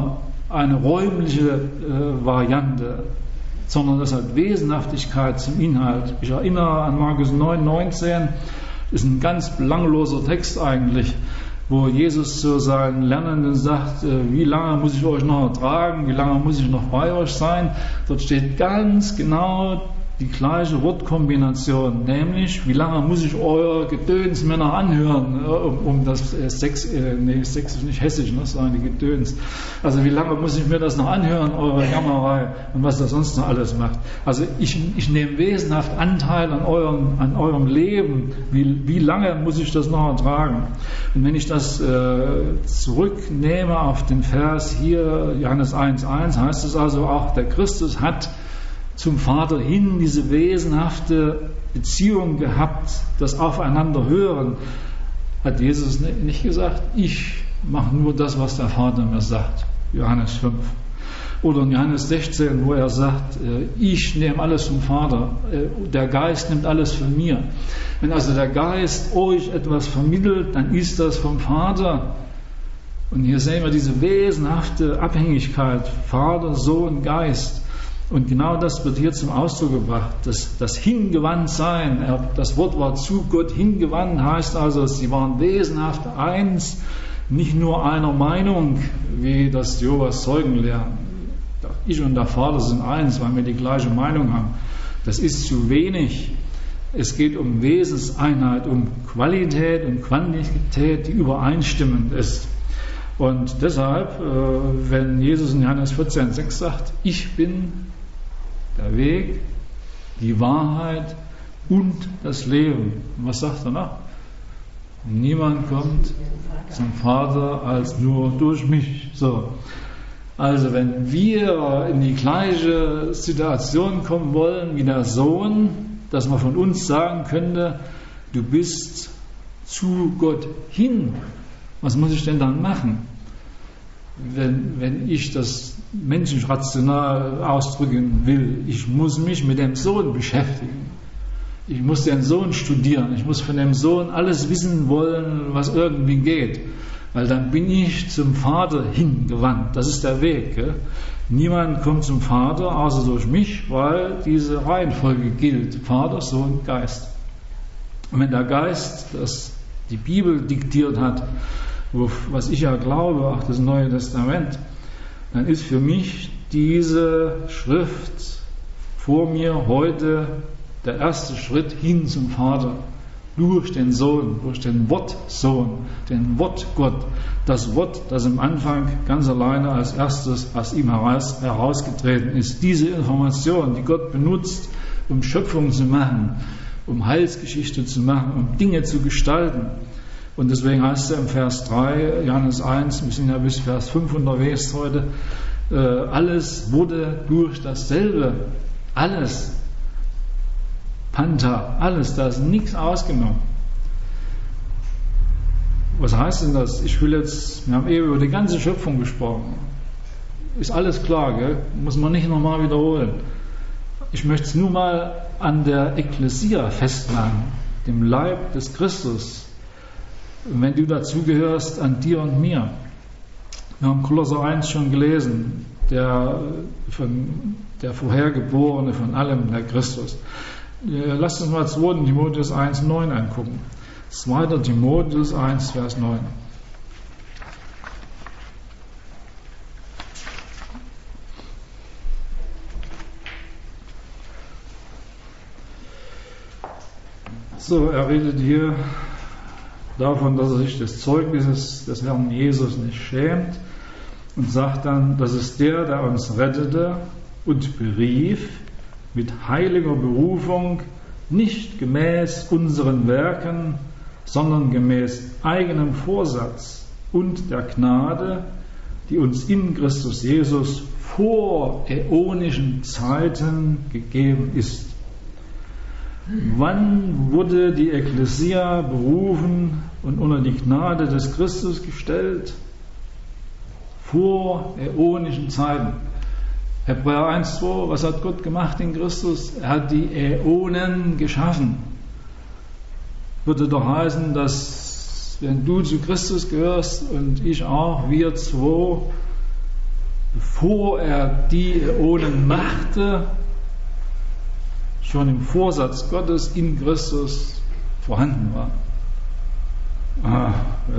B: eine räumliche Variante, sondern das hat Wesenhaftigkeit zum Inhalt. Ich erinnere an Markus 9,19, ist ein ganz belangloser Text eigentlich, wo Jesus zu seinen Lernenden sagt, wie lange muss ich euch noch ertragen, wie lange muss ich noch bei euch sein. Dort steht ganz genau die gleiche Wortkombination, nämlich, wie lange muss ich euer Gedöns mir noch anhören, um das Sex ist nicht hessisch, ne, sagen die Gedöns. Also wie lange muss ich mir das noch anhören, eure Jammerei und was das sonst noch alles macht. Also ich nehme wesenhaft Anteil an eurem Leben, wie lange muss ich das noch ertragen. Und wenn ich das zurücknehme auf den Vers hier, Johannes 1,1, heißt es also auch, der Christus hat zum Vater hin diese wesenhafte Beziehung gehabt, das Aufeinanderhören, hat Jesus nicht gesagt, ich mache nur das, was der Vater mir sagt, Johannes 5. Oder in Johannes 16, wo er sagt, ich nehme alles vom Vater, der Geist nimmt alles von mir. Wenn also der Geist euch etwas vermittelt, dann ist das vom Vater. Und hier sehen wir diese wesenhafte Abhängigkeit, Vater, Sohn, Geist. Und genau das wird hier zum Ausdruck gebracht. Das Hingewandtsein, das Wort war zu Gott hingewandt, heißt also, sie waren wesenhaft eins, nicht nur einer Meinung, wie das Jehovas Zeugen lehren. Ich und der Vater sind eins, weil wir die gleiche Meinung haben. Das ist zu wenig. Es geht um Wesenseinheit, um Qualität und Quantität, die übereinstimmend ist. Und deshalb, wenn Jesus in Johannes 14,6 sagt, ich bin der Weg, die Wahrheit und das Leben. Und was sagt er noch? Niemand kommt zum Vater als nur durch mich. So. Also wenn wir in die gleiche Situation kommen wollen wie der Sohn, dass man von uns sagen könnte, du bist zu Gott hin, was muss ich denn dann machen? Wenn ich das menschlich rational ausdrücken will, ich muss mich mit dem Sohn beschäftigen. Ich muss den Sohn studieren. Ich muss von dem Sohn alles wissen wollen, was irgendwie geht. Weil dann bin ich zum Vater hingewandt. Das ist der Weg. Gell? Niemand kommt zum Vater, außer durch mich, weil diese Reihenfolge gilt. Vater, Sohn, Geist. Und wenn der Geist, das die Bibel diktiert hat, was ich ja glaube, auch das Neue Testament, dann ist für mich diese Schrift vor mir heute der erste Schritt hin zum Vater. Durch den Sohn, durch den Wortsohn, den Wortgott. Das Wort, das im Anfang ganz alleine als erstes aus ihm herausgetreten ist. Diese Information, die Gott benutzt, um Schöpfung zu machen, um Heilsgeschichte zu machen, um Dinge zu gestalten. Und deswegen heißt es im Vers 3, Johannes 1, wir sind ja bis Vers 5 unterwegs heute, alles wurde durch dasselbe, alles, Panta, alles, da ist nichts ausgenommen. Was heißt denn das? Wir haben eben über die ganze Schöpfung gesprochen. Ist alles klar, gell? Muss man nicht nochmal wiederholen. Ich möchte es nur mal an der Ekklesia festmachen, dem Leib des Christus. Wenn du dazugehörst, an dir und mir. Wir haben Kolosser 1 schon gelesen, der Vorhergeborene von allem, der Christus. Lasst uns mal 2. Timotheus 1,9 angucken. 2. Timotheus 1, Vers 9. So, er redet hier davon, dass er sich des Zeugnisses des Herrn Jesus nicht schämt und sagt dann, das ist der uns rettete und berief mit heiliger Berufung, nicht gemäß unseren Werken, sondern gemäß eigenem Vorsatz und der Gnade, die uns in Christus Jesus vor äonischen Zeiten gegeben ist. Wann wurde die Ekklesia berufen und unter die Gnade des Christus gestellt? Vor äonischen Zeiten. Hebräer 1,2, was hat Gott gemacht in Christus? Er hat die Äonen geschaffen. Würde doch heißen, dass wenn du zu Christus gehörst und ich auch, wir zwei, bevor er die Äonen machte, schon im Vorsatz Gottes in Christus vorhanden war.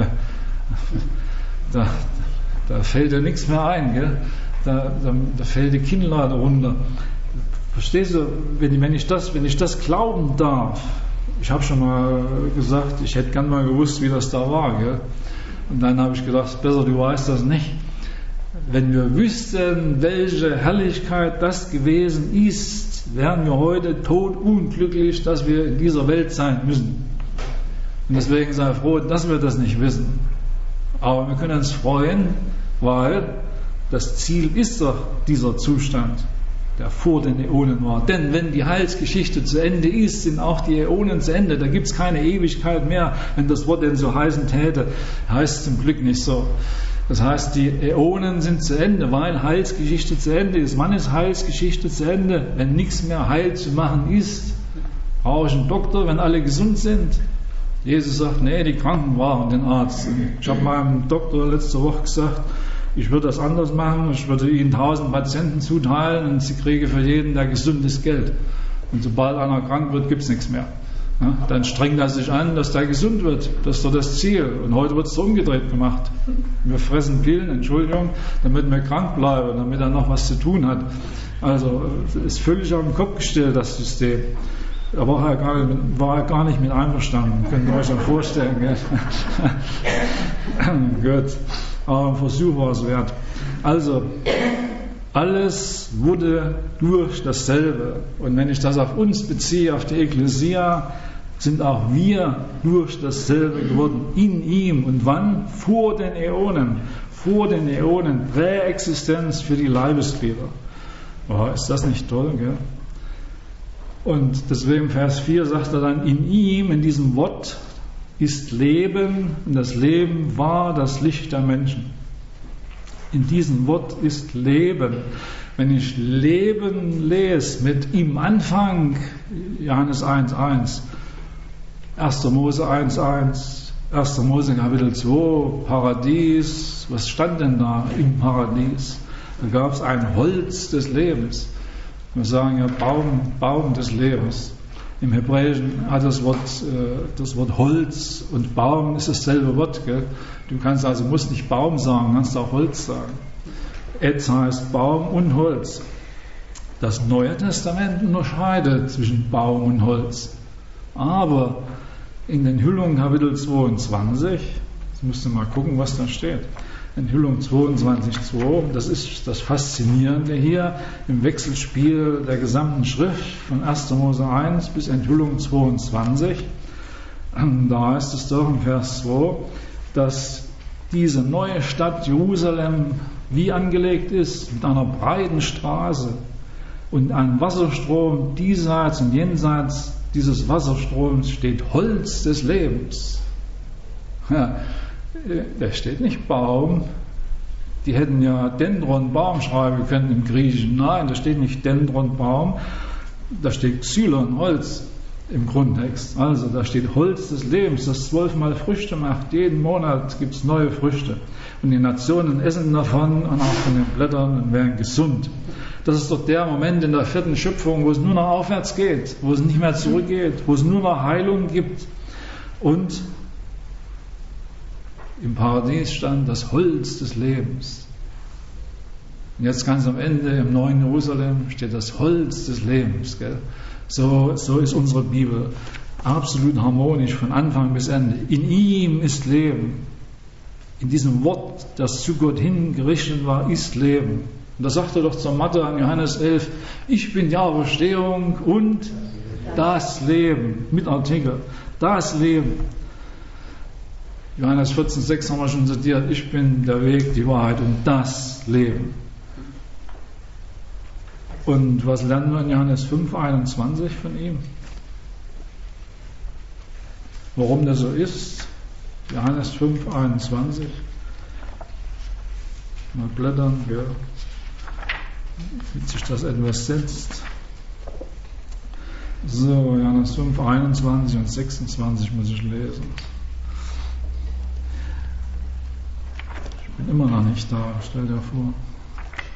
B: Da fällt ja nichts mehr ein, gell? Da fällt die Kinnlade runter. Verstehst du, wenn ich das glauben darf, ich habe schon mal gesagt, ich hätte gern mal gewusst, wie das da war, gell? Und dann habe ich gedacht, besser du weißt das nicht. Wenn wir wüssten, welche Herrlichkeit das gewesen ist, wären wir heute todunglücklich, dass wir in dieser Welt sein müssen. Und deswegen sei froh, dass wir das nicht wissen. Aber wir können uns freuen, weil das Ziel ist doch dieser Zustand, der vor den Äonen war. Denn wenn die Heilsgeschichte zu Ende ist, sind auch die Äonen zu Ende. Da gibt es keine Ewigkeit mehr, wenn das Wort denn so heißen täte. Heißt es zum Glück nicht so. Das heißt, die Äonen sind zu Ende, weil Heilsgeschichte zu Ende ist. Wann ist Heilsgeschichte zu Ende? Wenn nichts mehr heil zu machen ist. Brauche ich einen Doktor, wenn alle gesund sind? Jesus sagt, nee, die Kranken waren den Arzt. Ich habe meinem Doktor letzte Woche gesagt, ich würde das anders machen, ich würde Ihnen 1000 Patienten zuteilen und Sie kriegen für jeden, der gesund ist, Geld. Und sobald einer krank wird, gibt es nichts mehr. Ja, dann strengt er sich an, dass der gesund wird. Das ist doch das Ziel. Und heute wird es so umgedreht gemacht. Wir fressen Pillen, Entschuldigung, damit wir krank bleiben, damit er noch was zu tun hat. Also ist völlig auf den Kopf gestellt, das System. Da war er gar nicht mit einverstanden. Könnt ihr euch ja vorstellen. Gell? Gut. Aber ein Versuch war es wert. Also, alles wurde durch dasselbe. Und wenn ich das auf uns beziehe, auf die Ekklesia, sind auch wir durch dasselbe geworden. In ihm. Und wann? Vor den Äonen. Vor den Äonen. Präexistenz für die Leibesglieder. Oh, ist das nicht toll, gell? Und deswegen Vers 4 sagt er dann, in ihm, in diesem Wort, ist Leben, und das Leben war das Licht der Menschen. In diesem Wort ist Leben. Wenn ich Leben lese mit im Anfang, Johannes 1,1, 1. Mose 1,1, 1. Mose Kapitel 2, Paradies, was stand denn da im Paradies? Da gab es ein Holz des Lebens. Wir sagen ja Baum des Lebens. Im Hebräischen hat das Wort Holz und Baum ist dasselbe Wort. Gell? Du kannst also, musst nicht Baum sagen, kannst auch Holz sagen. Etz heißt Baum und Holz. Das Neue Testament unterscheidet zwischen Baum und Holz. Aber in den Enthüllung Kapitel 22, jetzt musst du mal gucken, was da steht. Enthüllung 22,2, das ist das Faszinierende hier im Wechselspiel der gesamten Schrift von 1. Mose 1 bis Enthüllung 22. Da heißt es doch im Vers 2, dass diese neue Stadt Jerusalem wie angelegt ist, mit einer breiten Straße und einem Wasserstrom diesseits und jenseits dieses Wasserstroms steht Holz des Lebens. Ja, da steht nicht Baum. Die hätten ja Dendron Baum schreiben können im Griechischen. Nein, da steht nicht Dendron Baum. Da steht Xylon Holz im Grundtext. Also da steht Holz des Lebens, das 12-mal Früchte macht. Jeden Monat gibt es neue Früchte. Und die Nationen essen davon und auch von den Blättern und werden gesund. Das ist doch der Moment in der 4. Schöpfung, wo es nur noch aufwärts geht, wo es nicht mehr zurückgeht, wo es nur noch Heilung gibt. Und im Paradies stand das Holz des Lebens. Und jetzt ganz am Ende im neuen Jerusalem steht das Holz des Lebens. Gell? So ist unsere Bibel absolut harmonisch von Anfang bis Ende. In ihm ist Leben. In diesem Wort, das zu Gott hingerichtet war, ist Leben. Und das sagt er doch zur Mathe in Johannes 11. Ich bin die Auferstehung und das Leben. Mit Artikel. Das Leben. Johannes 14,6 haben wir schon zitiert. Ich bin der Weg, die Wahrheit und das Leben. Und was lernen wir in Johannes 5,21 von ihm? Warum das so ist? Johannes 5,21. Mal blättern, ja. Wie sich das etwas setzt. So, Johannes 5,21 und 26 muss ich lesen. Ich bin immer noch nicht da, stell dir vor.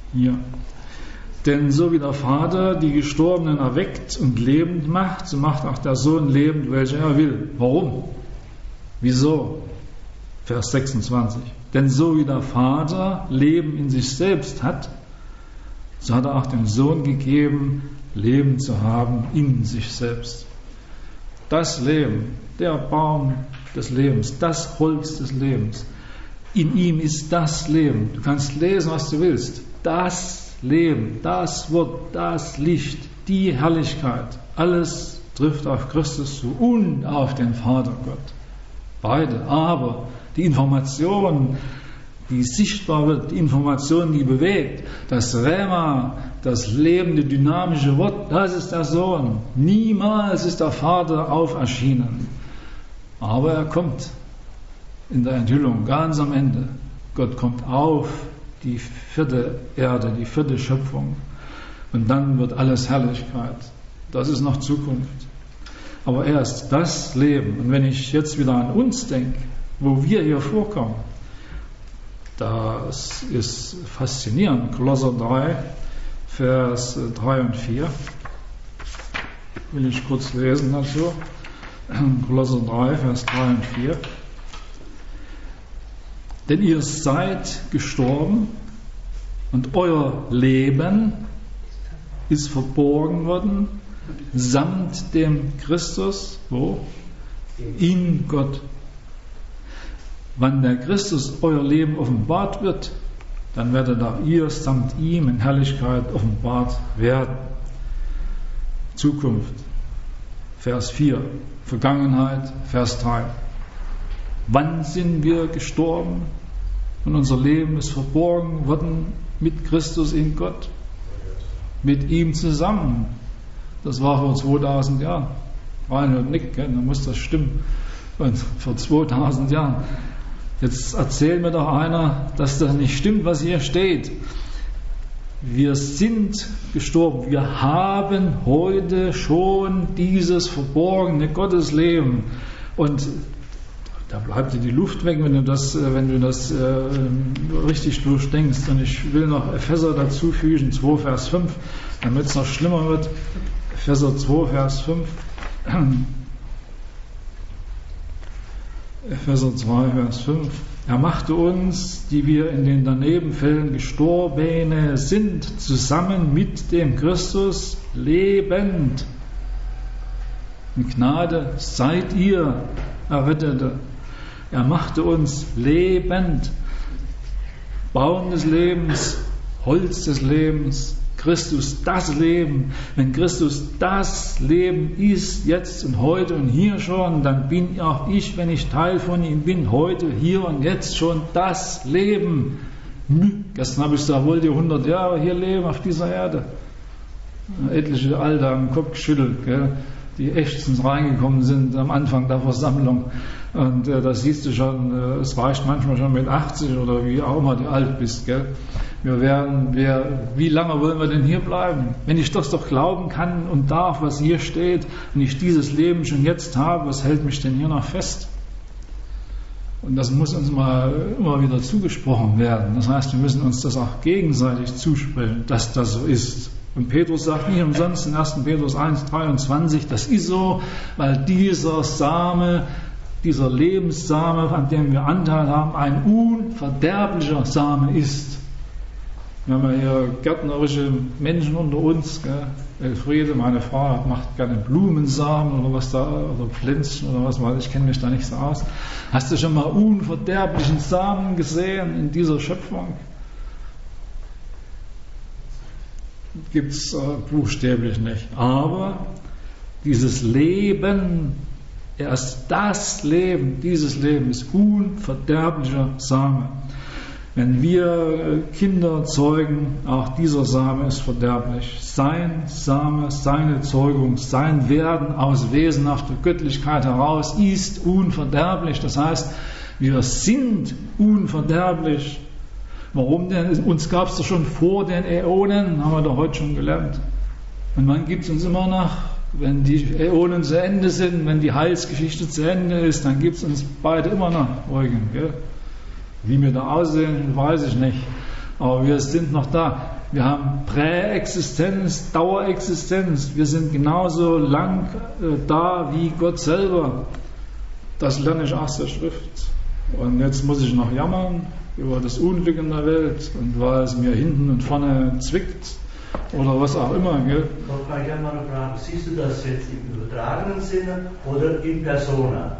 B: Hier. Denn so wie der Vater die Gestorbenen erweckt und lebend macht, so macht auch der Sohn lebend, welcher er will. Warum? Wieso? Vers 26. Denn so wie der Vater Leben in sich selbst hat, so hat er auch dem Sohn gegeben, Leben zu haben in sich selbst. Das Leben, der Baum des Lebens, das Holz des Lebens, in ihm ist das Leben. Du kannst lesen, was du willst. Das Leben, das Wort, das Licht, die Herrlichkeit, alles trifft auf Christus zu und auf den Vater Gott. Beide. Aber die Information, die sichtbar wird, die Information, die bewegt, das Rema, das lebende, dynamische Wort, das ist der Sohn. Niemals ist der Vater auferschienen. Aber er kommt in der Enthüllung ganz am Ende. Gott kommt auf die vierte Erde, die vierte Schöpfung. Und dann wird alles Herrlichkeit. Das ist noch Zukunft. Aber erst das Leben. Und wenn ich jetzt wieder an uns denke, wo wir hier vorkommen, das ist faszinierend. Kolosser 3, Vers 3 und 4. Will ich kurz lesen dazu. Kolosser 3, Vers 3 und 4. Denn ihr seid gestorben und euer Leben ist verborgen worden samt dem Christus, wo? In Gott. Wann der Christus euer Leben offenbart wird, dann werdet auch ihr samt ihm in Herrlichkeit offenbart werden. Zukunft, Vers 4, Vergangenheit, Vers 3. Wann sind wir gestorben und unser Leben ist verborgen worden mit Christus in Gott? Mit ihm zusammen. Das war vor 2000 Jahren. Reinhold Nick, dann muss das stimmen. Und vor 2000 Jahren. Jetzt erzählt mir doch einer, dass das nicht stimmt, was hier steht. Wir sind gestorben. Wir haben heute schon dieses verborgene Gottesleben. Und da bleibt dir die Luft weg, wenn du das richtig durchdenkst. Und ich will noch Epheser dazu fügen, 2 Vers 5, damit es noch schlimmer wird. Epheser 2 Vers 5. Epheser 2 Vers 5. Er machte uns, die wir in den Danebenfällen Gestorbene sind, zusammen mit dem Christus lebend. In Gnade seid ihr Errettete. Er machte uns lebend. Baum des Lebens, Holz des Lebens, Christus das Leben. Wenn Christus das Leben ist, jetzt und heute und hier schon, dann bin auch ich, wenn ich Teil von ihm bin, heute, hier und jetzt schon das Leben. Gestern habe ich gesagt, wollt ihr 100 Jahre hier leben auf dieser Erde? Etliche Alte haben den Kopf geschüttelt, gell? Die ächzend reingekommen sind am Anfang der Versammlung. Und das siehst du schon, es reicht manchmal schon mit 80 oder wie auch immer du alt bist. Gell? Wie lange wollen wir denn hier bleiben? Wenn ich das doch glauben kann und darf, was hier steht, und ich dieses Leben schon jetzt habe, was hält mich denn hier noch fest? Und das muss uns mal immer wieder zugesprochen werden. Das heißt, wir müssen uns das auch gegenseitig zusprechen, dass das so ist. Und Petrus sagt nicht umsonst in 1. Petrus 1,23, das ist so, weil dieser Same, dieser Lebenssame, an dem wir Anteil haben, ein unverderblicher Same ist. Wir haben ja hier gärtnerische Menschen unter uns. Gell? Elfriede, meine Frau, macht gerne Blumensamen oder was da, oder Pflänzchen oder was weiß ich, kenne mich da nicht so aus. Hast du schon mal unverderblichen Samen gesehen in dieser Schöpfung? Gibt es buchstäblich nicht. Aber dieses Leben, erst das Leben, dieses Leben ist unverderblicher Same. Wenn wir Kinder zeugen, auch dieser Same ist verderblich. Sein Same, seine Zeugung, sein Werden aus wesenhafter Göttlichkeit heraus ist unverderblich. Das heißt, wir sind unverderblich. Warum denn? Uns gab es doch schon vor den Äonen, haben wir doch heute schon gelernt. Und wann gibt es uns immer noch? Wenn die Äonen zu Ende sind, wenn die Heilsgeschichte zu Ende ist, dann gibt es uns beide immer noch. Eugen, gell? Wie wir da aussehen, weiß ich nicht. Aber wir sind noch da. Wir haben Präexistenz, Dauerexistenz. Wir sind genauso lang da wie Gott selber. Das lerne ich aus der Schrift. Und jetzt muss ich noch jammern über das Unglück in der Welt und weil es mir hinten und vorne zwickt oder was auch immer. Gell?
C: Ich habe gerne mal eine Frage. Siehst du das jetzt im übertragenen Sinne oder in Persona?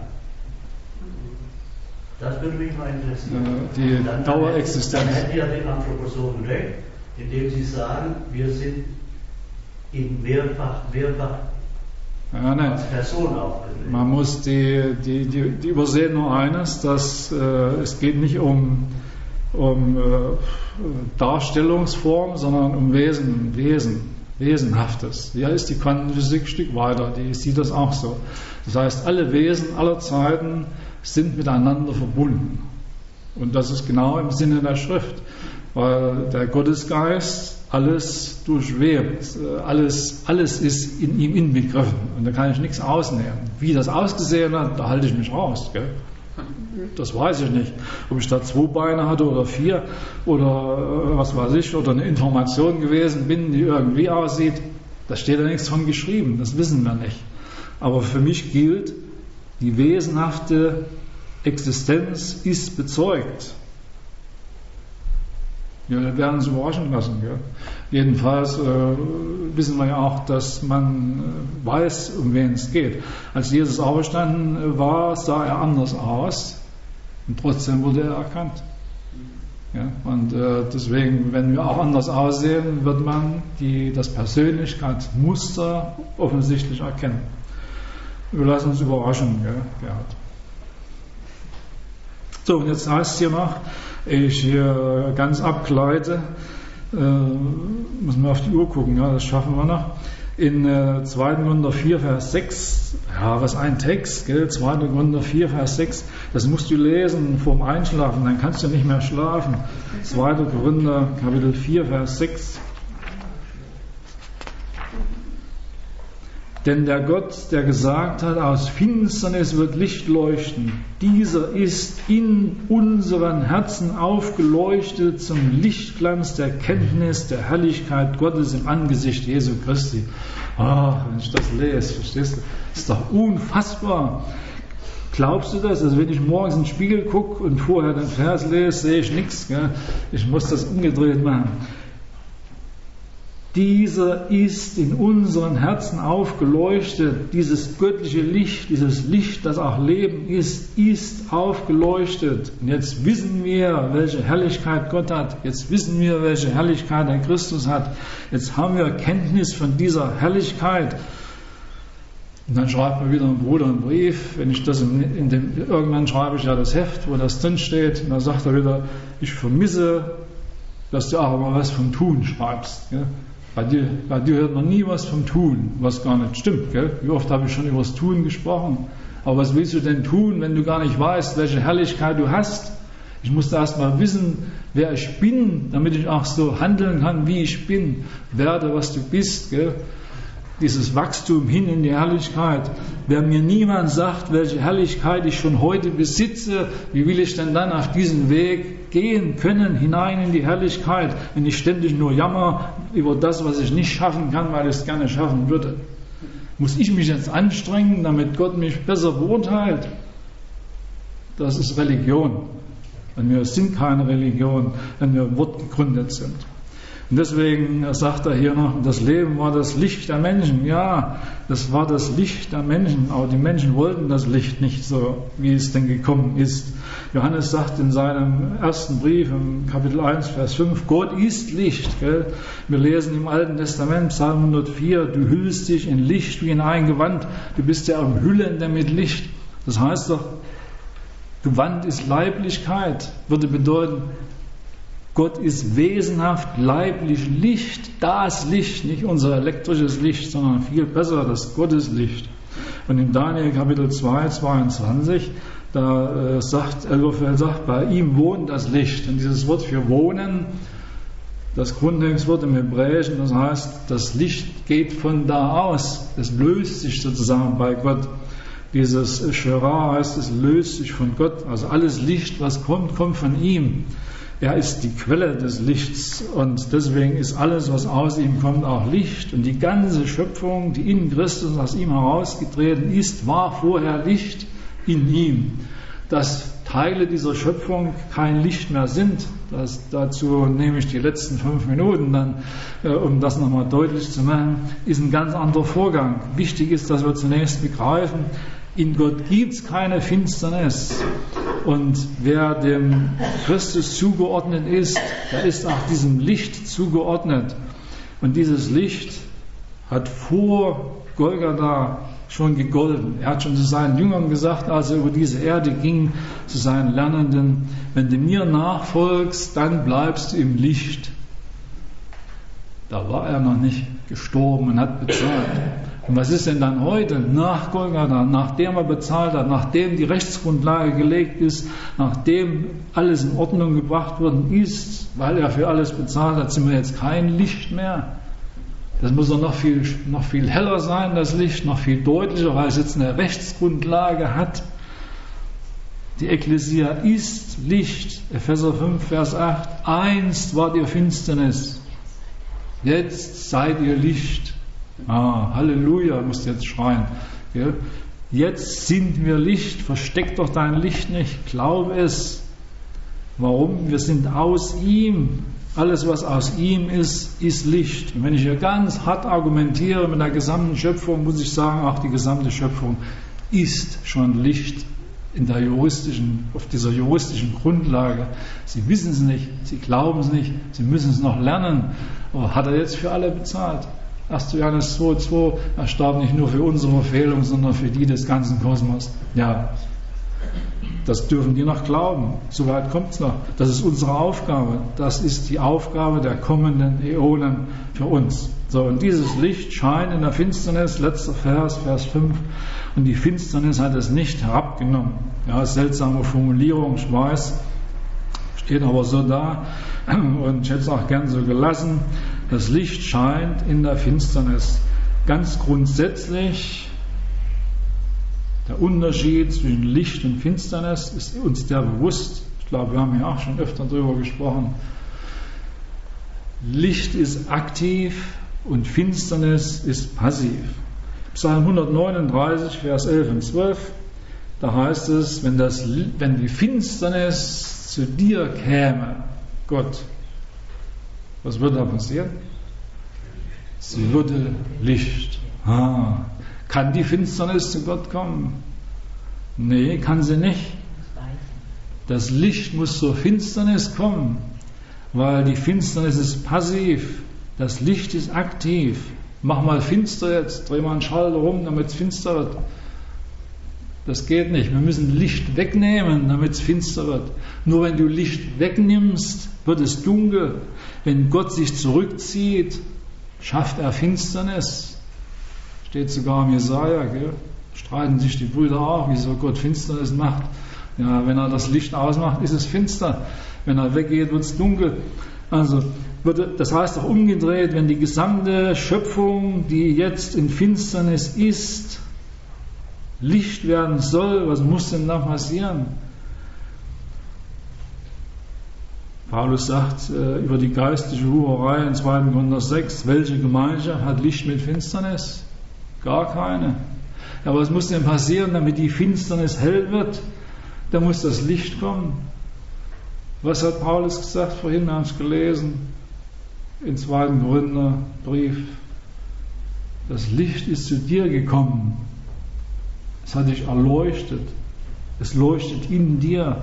C: Das würde mich mal interessieren.
B: Die Dauerexistenz.
C: Dann hätten ja die Anthroposophen recht, indem sie sagen, wir sind in mehrfach als Person aufgetreten.
B: Man muss die übersehen nur eines, dass es geht nicht um Darstellungsform, sondern um Wesenhaftes. Hier ist die Quantenphysik ein Stück weiter, die sieht das auch so. Das heißt, alle Wesen aller Zeiten sind miteinander verbunden. Und das ist genau im Sinne der Schrift, weil der Gottesgeist alles durchwebt, alles ist in ihm inbegriffen und da kann ich nichts ausnehmen. Wie das ausgesehen hat, da halte ich mich raus. Gell? Das weiß ich nicht. Ob ich da 2 Beine hatte oder 4 oder was weiß ich, oder eine Information gewesen bin, die irgendwie aussieht, da steht ja nichts von geschrieben, das wissen wir nicht. Aber für mich gilt, die wesenhafte Existenz ist bezeugt. Wir werden uns überraschen lassen. Gell? Jedenfalls wissen wir ja auch, dass man weiß, um wen es geht. Als Jesus auferstanden war, sah er anders aus und trotzdem wurde er erkannt. Ja? Und deswegen, wenn wir auch anders aussehen, wird man das Persönlichkeitsmuster offensichtlich erkennen. Wir lassen uns überraschen, gell, Gerhard. So, und jetzt heißt es hier noch, ich hier ganz abgleite, muss man auf die Uhr gucken, ja, das schaffen wir noch. In 2. Korinther 4, Vers 6, ja, was ein Text, gell, 2. Korinther 4, Vers 6, das musst du lesen vorm Einschlafen, dann kannst du nicht mehr schlafen. 2. Korinther, Kapitel 4, Vers 6. Denn der Gott, der gesagt hat, aus Finsternis wird Licht leuchten, dieser ist in unseren Herzen aufgeleuchtet zum Lichtglanz der Kenntnis der Herrlichkeit Gottes im Angesicht Jesu Christi. Ach, wenn ich das lese, verstehst du? Das ist doch unfassbar. Glaubst du das? Also wenn ich morgens in den Spiegel gucke und vorher den Vers lese, sehe ich nichts. Gell? Ich muss das umgedreht machen. Dieser ist in unseren Herzen aufgeleuchtet, dieses göttliche Licht, dieses Licht, das auch Leben ist aufgeleuchtet. Und jetzt wissen wir, welche Herrlichkeit Gott hat. Jetzt wissen wir, welche Herrlichkeit der Christus hat. Jetzt haben wir Kenntnis von dieser Herrlichkeit. Und dann schreibt mir wieder ein Bruder einen Brief, wenn ich das irgendwann schreibe ich ja das Heft, wo das drin steht, und dann sagt er wieder, ich vermisse, dass du auch mal was vom Tun schreibst. Gell? Bei dir hört man nie was vom Tun, was gar nicht stimmt. Gell? Wie oft habe ich schon über das Tun gesprochen? Aber was willst du denn tun, wenn du gar nicht weißt, welche Herrlichkeit du hast? Ich musste erst mal wissen, wer ich bin, damit ich auch so handeln kann, wie ich bin. Werde, was du bist. Gell? Dieses Wachstum hin in die Herrlichkeit. Wenn mir niemand sagt, welche Herrlichkeit ich schon heute besitze, wie will ich denn dann auf diesen Weg gehen können, hinein in die Herrlichkeit, wenn ich ständig nur jammer über das, was ich nicht schaffen kann, weil ich es gerne schaffen würde? Muss ich mich jetzt anstrengen, damit Gott mich besser beurteilt? Das ist Religion. Und wir sind keine Religion, wenn wir wortgegründet sind. Und deswegen sagt er hier noch, das Leben war das Licht der Menschen. Ja, das war das Licht der Menschen, aber die Menschen wollten das Licht nicht so, wie es denn gekommen ist. Johannes sagt in seinem ersten Brief, im Kapitel 1, Vers 5, Gott ist Licht. Gell? Wir lesen im Alten Testament, Psalm 104, du hüllst dich in Licht wie in ein Gewand. Du bist der Umhüllende mit Licht. Das heißt doch, Gewand ist Leiblichkeit, würde bedeuten, Gott ist wesenhaft, leiblich Licht, das Licht, nicht unser elektrisches Licht, sondern viel besser das Gotteslicht. Und in Daniel Kapitel 2, 22, da sagt Elberfeld, bei ihm wohnt das Licht. Und dieses Wort für wohnen, das Grundlegungswort im Hebräischen, das heißt, das Licht geht von da aus, es löst sich sozusagen bei Gott. Dieses Shera heißt, es löst sich von Gott, also alles Licht, was kommt, kommt von ihm. Er ist die Quelle des Lichts und deswegen ist alles, was aus ihm kommt, auch Licht. Und die ganze Schöpfung, die in Christus aus ihm herausgetreten ist, war vorher Licht in ihm. Dass Teile dieser Schöpfung kein Licht mehr sind, dazu nehme ich die letzten 5 Minuten dann, um das nochmal deutlich zu machen, ist ein ganz anderer Vorgang. Wichtig ist, dass wir zunächst begreifen, in Gott gibt es keine Finsternis. Und wer dem Christus zugeordnet ist, der ist auch diesem Licht zugeordnet. Und dieses Licht hat vor Golgatha schon gegolten. Er hat schon zu seinen Jüngern gesagt, als er über diese Erde ging, zu seinen Lernenden, wenn du mir nachfolgst, dann bleibst du im Licht. Da war er noch nicht gestorben und hat bezahlt. Und was ist denn dann heute, nach Golgatha, nachdem er bezahlt hat, nachdem die Rechtsgrundlage gelegt ist, nachdem alles in Ordnung gebracht worden ist, weil er für alles bezahlt hat, sind wir jetzt kein Licht mehr. Das muss doch noch viel heller sein, das Licht, noch viel deutlicher, weil es jetzt eine Rechtsgrundlage hat. Die Ekklesia ist Licht. Epheser 5, Vers 8. Einst wart ihr Finsternis, jetzt seid ihr Licht. Halleluja, musst du jetzt schreien. Gell? Jetzt sind wir Licht, versteck doch dein Licht nicht, glaub es. Warum? Wir sind aus ihm. Alles, was aus ihm ist, ist Licht. Und wenn ich hier ganz hart argumentiere mit der gesamten Schöpfung, muss ich sagen, auch die gesamte Schöpfung ist schon Licht auf dieser juristischen Grundlage. Sie wissen es nicht, sie glauben es nicht, sie müssen es noch lernen. Aber hat er jetzt für alle bezahlt? 1. Johannes 2,2, er starb nicht nur für unsere Verfehlung, sondern für die des ganzen Kosmos. Ja, das dürfen die noch glauben. Soweit kommt es noch. Das ist unsere Aufgabe. Das ist die Aufgabe der kommenden Äonen für uns. So, und dieses Licht scheint in der Finsternis, letzter Vers, Vers 5, und die Finsternis hat es nicht herabgenommen. Ja, seltsame Formulierung, ich weiß, steht aber so da, und ich hätte es auch gern so gelassen. Das Licht scheint in der Finsternis. Ganz grundsätzlich, der Unterschied zwischen Licht und Finsternis ist uns der bewusst. Ich glaube, wir haben hier auch schon öfter darüber gesprochen. Licht ist aktiv und Finsternis ist passiv. Psalm 139, Vers 11 und 12, da heißt es, wenn die Finsternis zu dir käme, Gott, was würde da passieren? Sie würde Licht. Kann die Finsternis zu Gott kommen? Nee, kann sie nicht. Das Licht muss zur Finsternis kommen, weil die Finsternis ist passiv, das Licht ist aktiv. Mach mal finster jetzt, dreh mal einen Schalter rum, damit es finster wird. Das geht nicht. Wir müssen Licht wegnehmen, damit es finster wird. Nur wenn du Licht wegnimmst, wird es dunkel. Wenn Gott sich zurückzieht, schafft er Finsternis. Steht sogar im Jesaja, gell? Streiten sich die Brüder auch, wieso Gott Finsternis macht. Ja, wenn er das Licht ausmacht, ist es finster. Wenn er weggeht, wird es dunkel. Also, das heißt auch umgedreht, wenn die gesamte Schöpfung, die jetzt in Finsternis ist, Licht werden soll, was muss denn da passieren? Paulus sagt über die geistliche Hurerei in 2. Korinther 6, welche Gemeinschaft hat Licht mit Finsternis? Gar keine. Aber was muss denn passieren, damit die Finsternis hell wird? Da muss das Licht kommen. Was hat Paulus gesagt vorhin? Wir haben es gelesen im 2. Korinther Brief. Das Licht ist zu dir gekommen. Es hat dich erleuchtet. Es leuchtet in dir.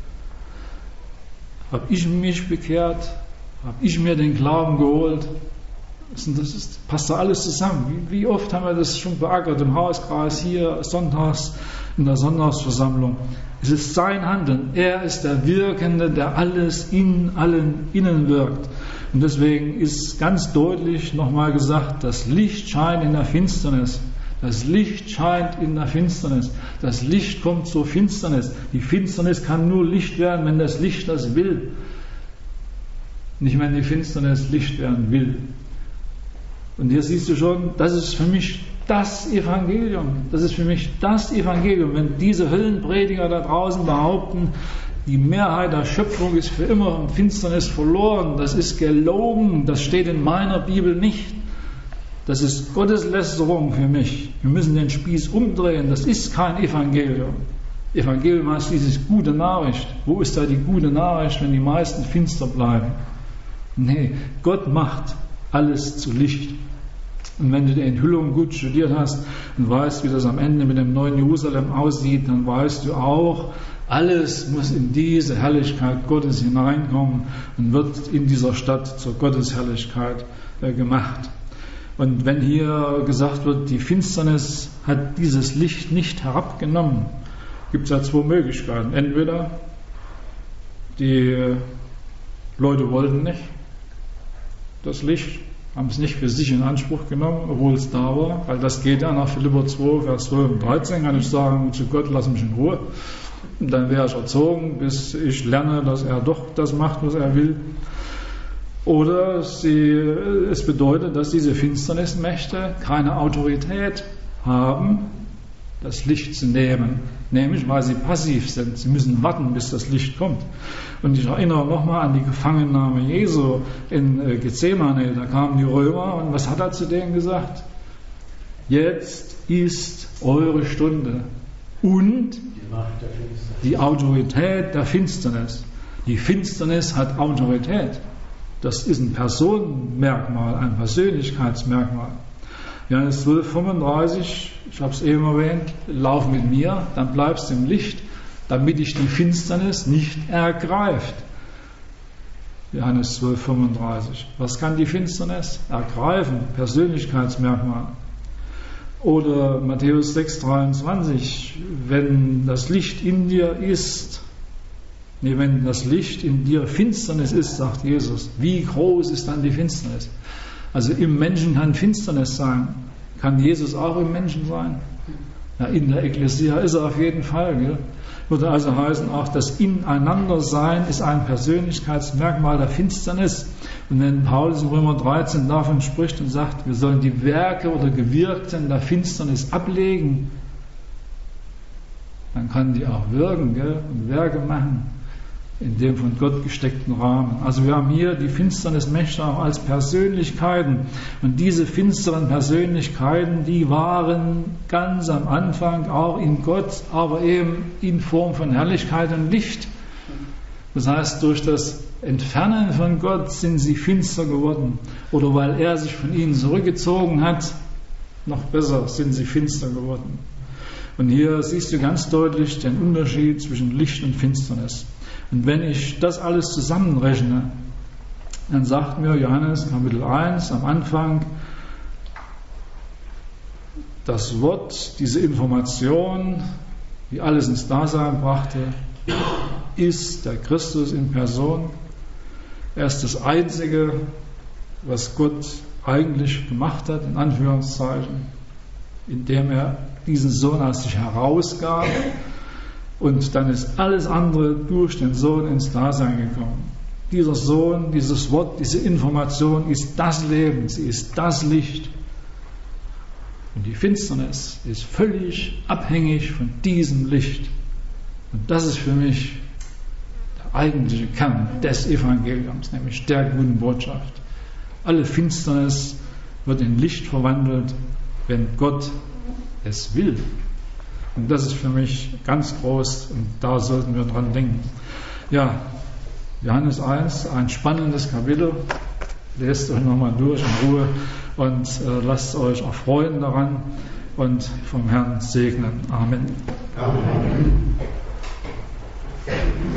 B: Habe ich mich bekehrt? Habe ich mir den Glauben geholt? Passt da alles zusammen. Wie oft haben wir das schon beackert im Hauskreis, hier sonntags in der Sonntagsversammlung. Es ist sein Handeln. Er ist der Wirkende, der alles in allen innen wirkt. Und deswegen ist ganz deutlich nochmal gesagt, das Licht scheint in der Finsternis. Das Licht scheint in der Finsternis. Das Licht kommt zur Finsternis. Die Finsternis kann nur Licht werden, wenn das Licht das will. Nicht, wenn die Finsternis Licht werden will. Und hier siehst du schon, das ist für mich das Evangelium. Das ist für mich das Evangelium. Wenn diese Höllenprediger da draußen behaupten, Die Mehrheit der Schöpfung ist für immer in Finsternis verloren. Das ist gelogen. Das steht in meiner Bibel nicht. Das ist Gotteslästerung für mich. Wir müssen den Spieß umdrehen. Das ist kein Evangelium. Evangelium heißt schließlich gute Nachricht. Wo ist da die gute Nachricht, wenn die meisten finster bleiben? Nee, Gott macht alles zu Licht. Und wenn du die Enthüllung gut studiert hast und weißt, wie das am Ende mit dem neuen Jerusalem aussieht, dann weißt du auch, alles muss in diese Herrlichkeit Gottes hineinkommen und wird in dieser Stadt zur Gottesherrlichkeit gemacht. Und wenn hier gesagt wird, die Finsternis hat dieses Licht nicht herabgenommen, gibt es ja zwei Möglichkeiten. Entweder die Leute wollten nicht das Licht, haben es nicht für sich in Anspruch genommen, obwohl es da war, weil das geht ja nach Philipper 2, Vers 12 und 13, kann ich sagen, zu Gott, lass mich in Ruhe. Und dann wäre ich erzogen, bis ich lerne, dass er doch das macht, was er will. Oder es bedeutet, dass diese Finsternismächte keine Autorität haben, das Licht zu nehmen, nämlich weil sie passiv sind. Sie müssen warten, bis das Licht kommt. Und ich erinnere nochmal an die Gefangennahme Jesu in Gethsemane. Da kamen die Römer und was hat er zu denen gesagt? Jetzt ist eure Stunde und die Autorität der Finsternis. Die Finsternis hat Autorität. Das ist ein Personenmerkmal, ein Persönlichkeitsmerkmal. Johannes 12,35, ich habe es eben erwähnt, lauf mit mir, dann bleibst du im Licht, damit dich die Finsternis nicht ergreift. Johannes 12,35. Was kann die Finsternis ergreifen? Persönlichkeitsmerkmal. Oder Matthäus 6,23, wenn das Licht in dir ist, wenn das Licht in dir Finsternis ist, sagt Jesus, wie groß ist dann die Finsternis? Also im Menschen kann Finsternis sein. Kann Jesus auch im Menschen sein? Ja, in der Ekklesia ist er auf jeden Fall. Gell? Würde also heißen, auch das Ineinandersein ist ein Persönlichkeitsmerkmal der Finsternis. Und wenn Paulus in Römer 13 davon spricht und sagt, wir sollen die Werke oder Gewirkten der Finsternis ablegen, dann kann die auch wirken, gell? Und Werke machen in dem von Gott gesteckten Rahmen. Also wir haben hier die Finsternismächte auch als Persönlichkeiten. Und diese finsteren Persönlichkeiten, die waren ganz am Anfang auch in Gott, aber eben in Form von Herrlichkeit und Licht. Das heißt, durch das Entfernen von Gott sind sie finster geworden. Oder weil er sich von ihnen zurückgezogen hat, noch besser, sind sie finster geworden. Und hier siehst du ganz deutlich den Unterschied zwischen Licht und Finsternis. Und wenn ich das alles zusammenrechne, dann sagt mir Johannes Kapitel 1 am Anfang, das Wort, diese Information, die alles ins Dasein brachte, ist der Christus in Person. Er ist das Einzige, was Gott eigentlich gemacht hat, in Anführungszeichen, indem er diesen Sohn aus sich herausgab. Und dann ist alles andere durch den Sohn ins Dasein gekommen. Dieser Sohn, dieses Wort, diese Information ist das Leben, sie ist das Licht. Und die Finsternis ist völlig abhängig von diesem Licht. Und das ist für mich der eigentliche Kern des Evangeliums, nämlich der guten Botschaft. Alle Finsternis wird in Licht verwandelt, wenn Gott es will. Und das ist für mich ganz groß und da sollten wir dran denken. Ja, Johannes 1, ein spannendes Kapitel. Lest euch nochmal durch in Ruhe und lasst euch erfreuen daran und vom Herrn segnen. Amen.
C: Amen.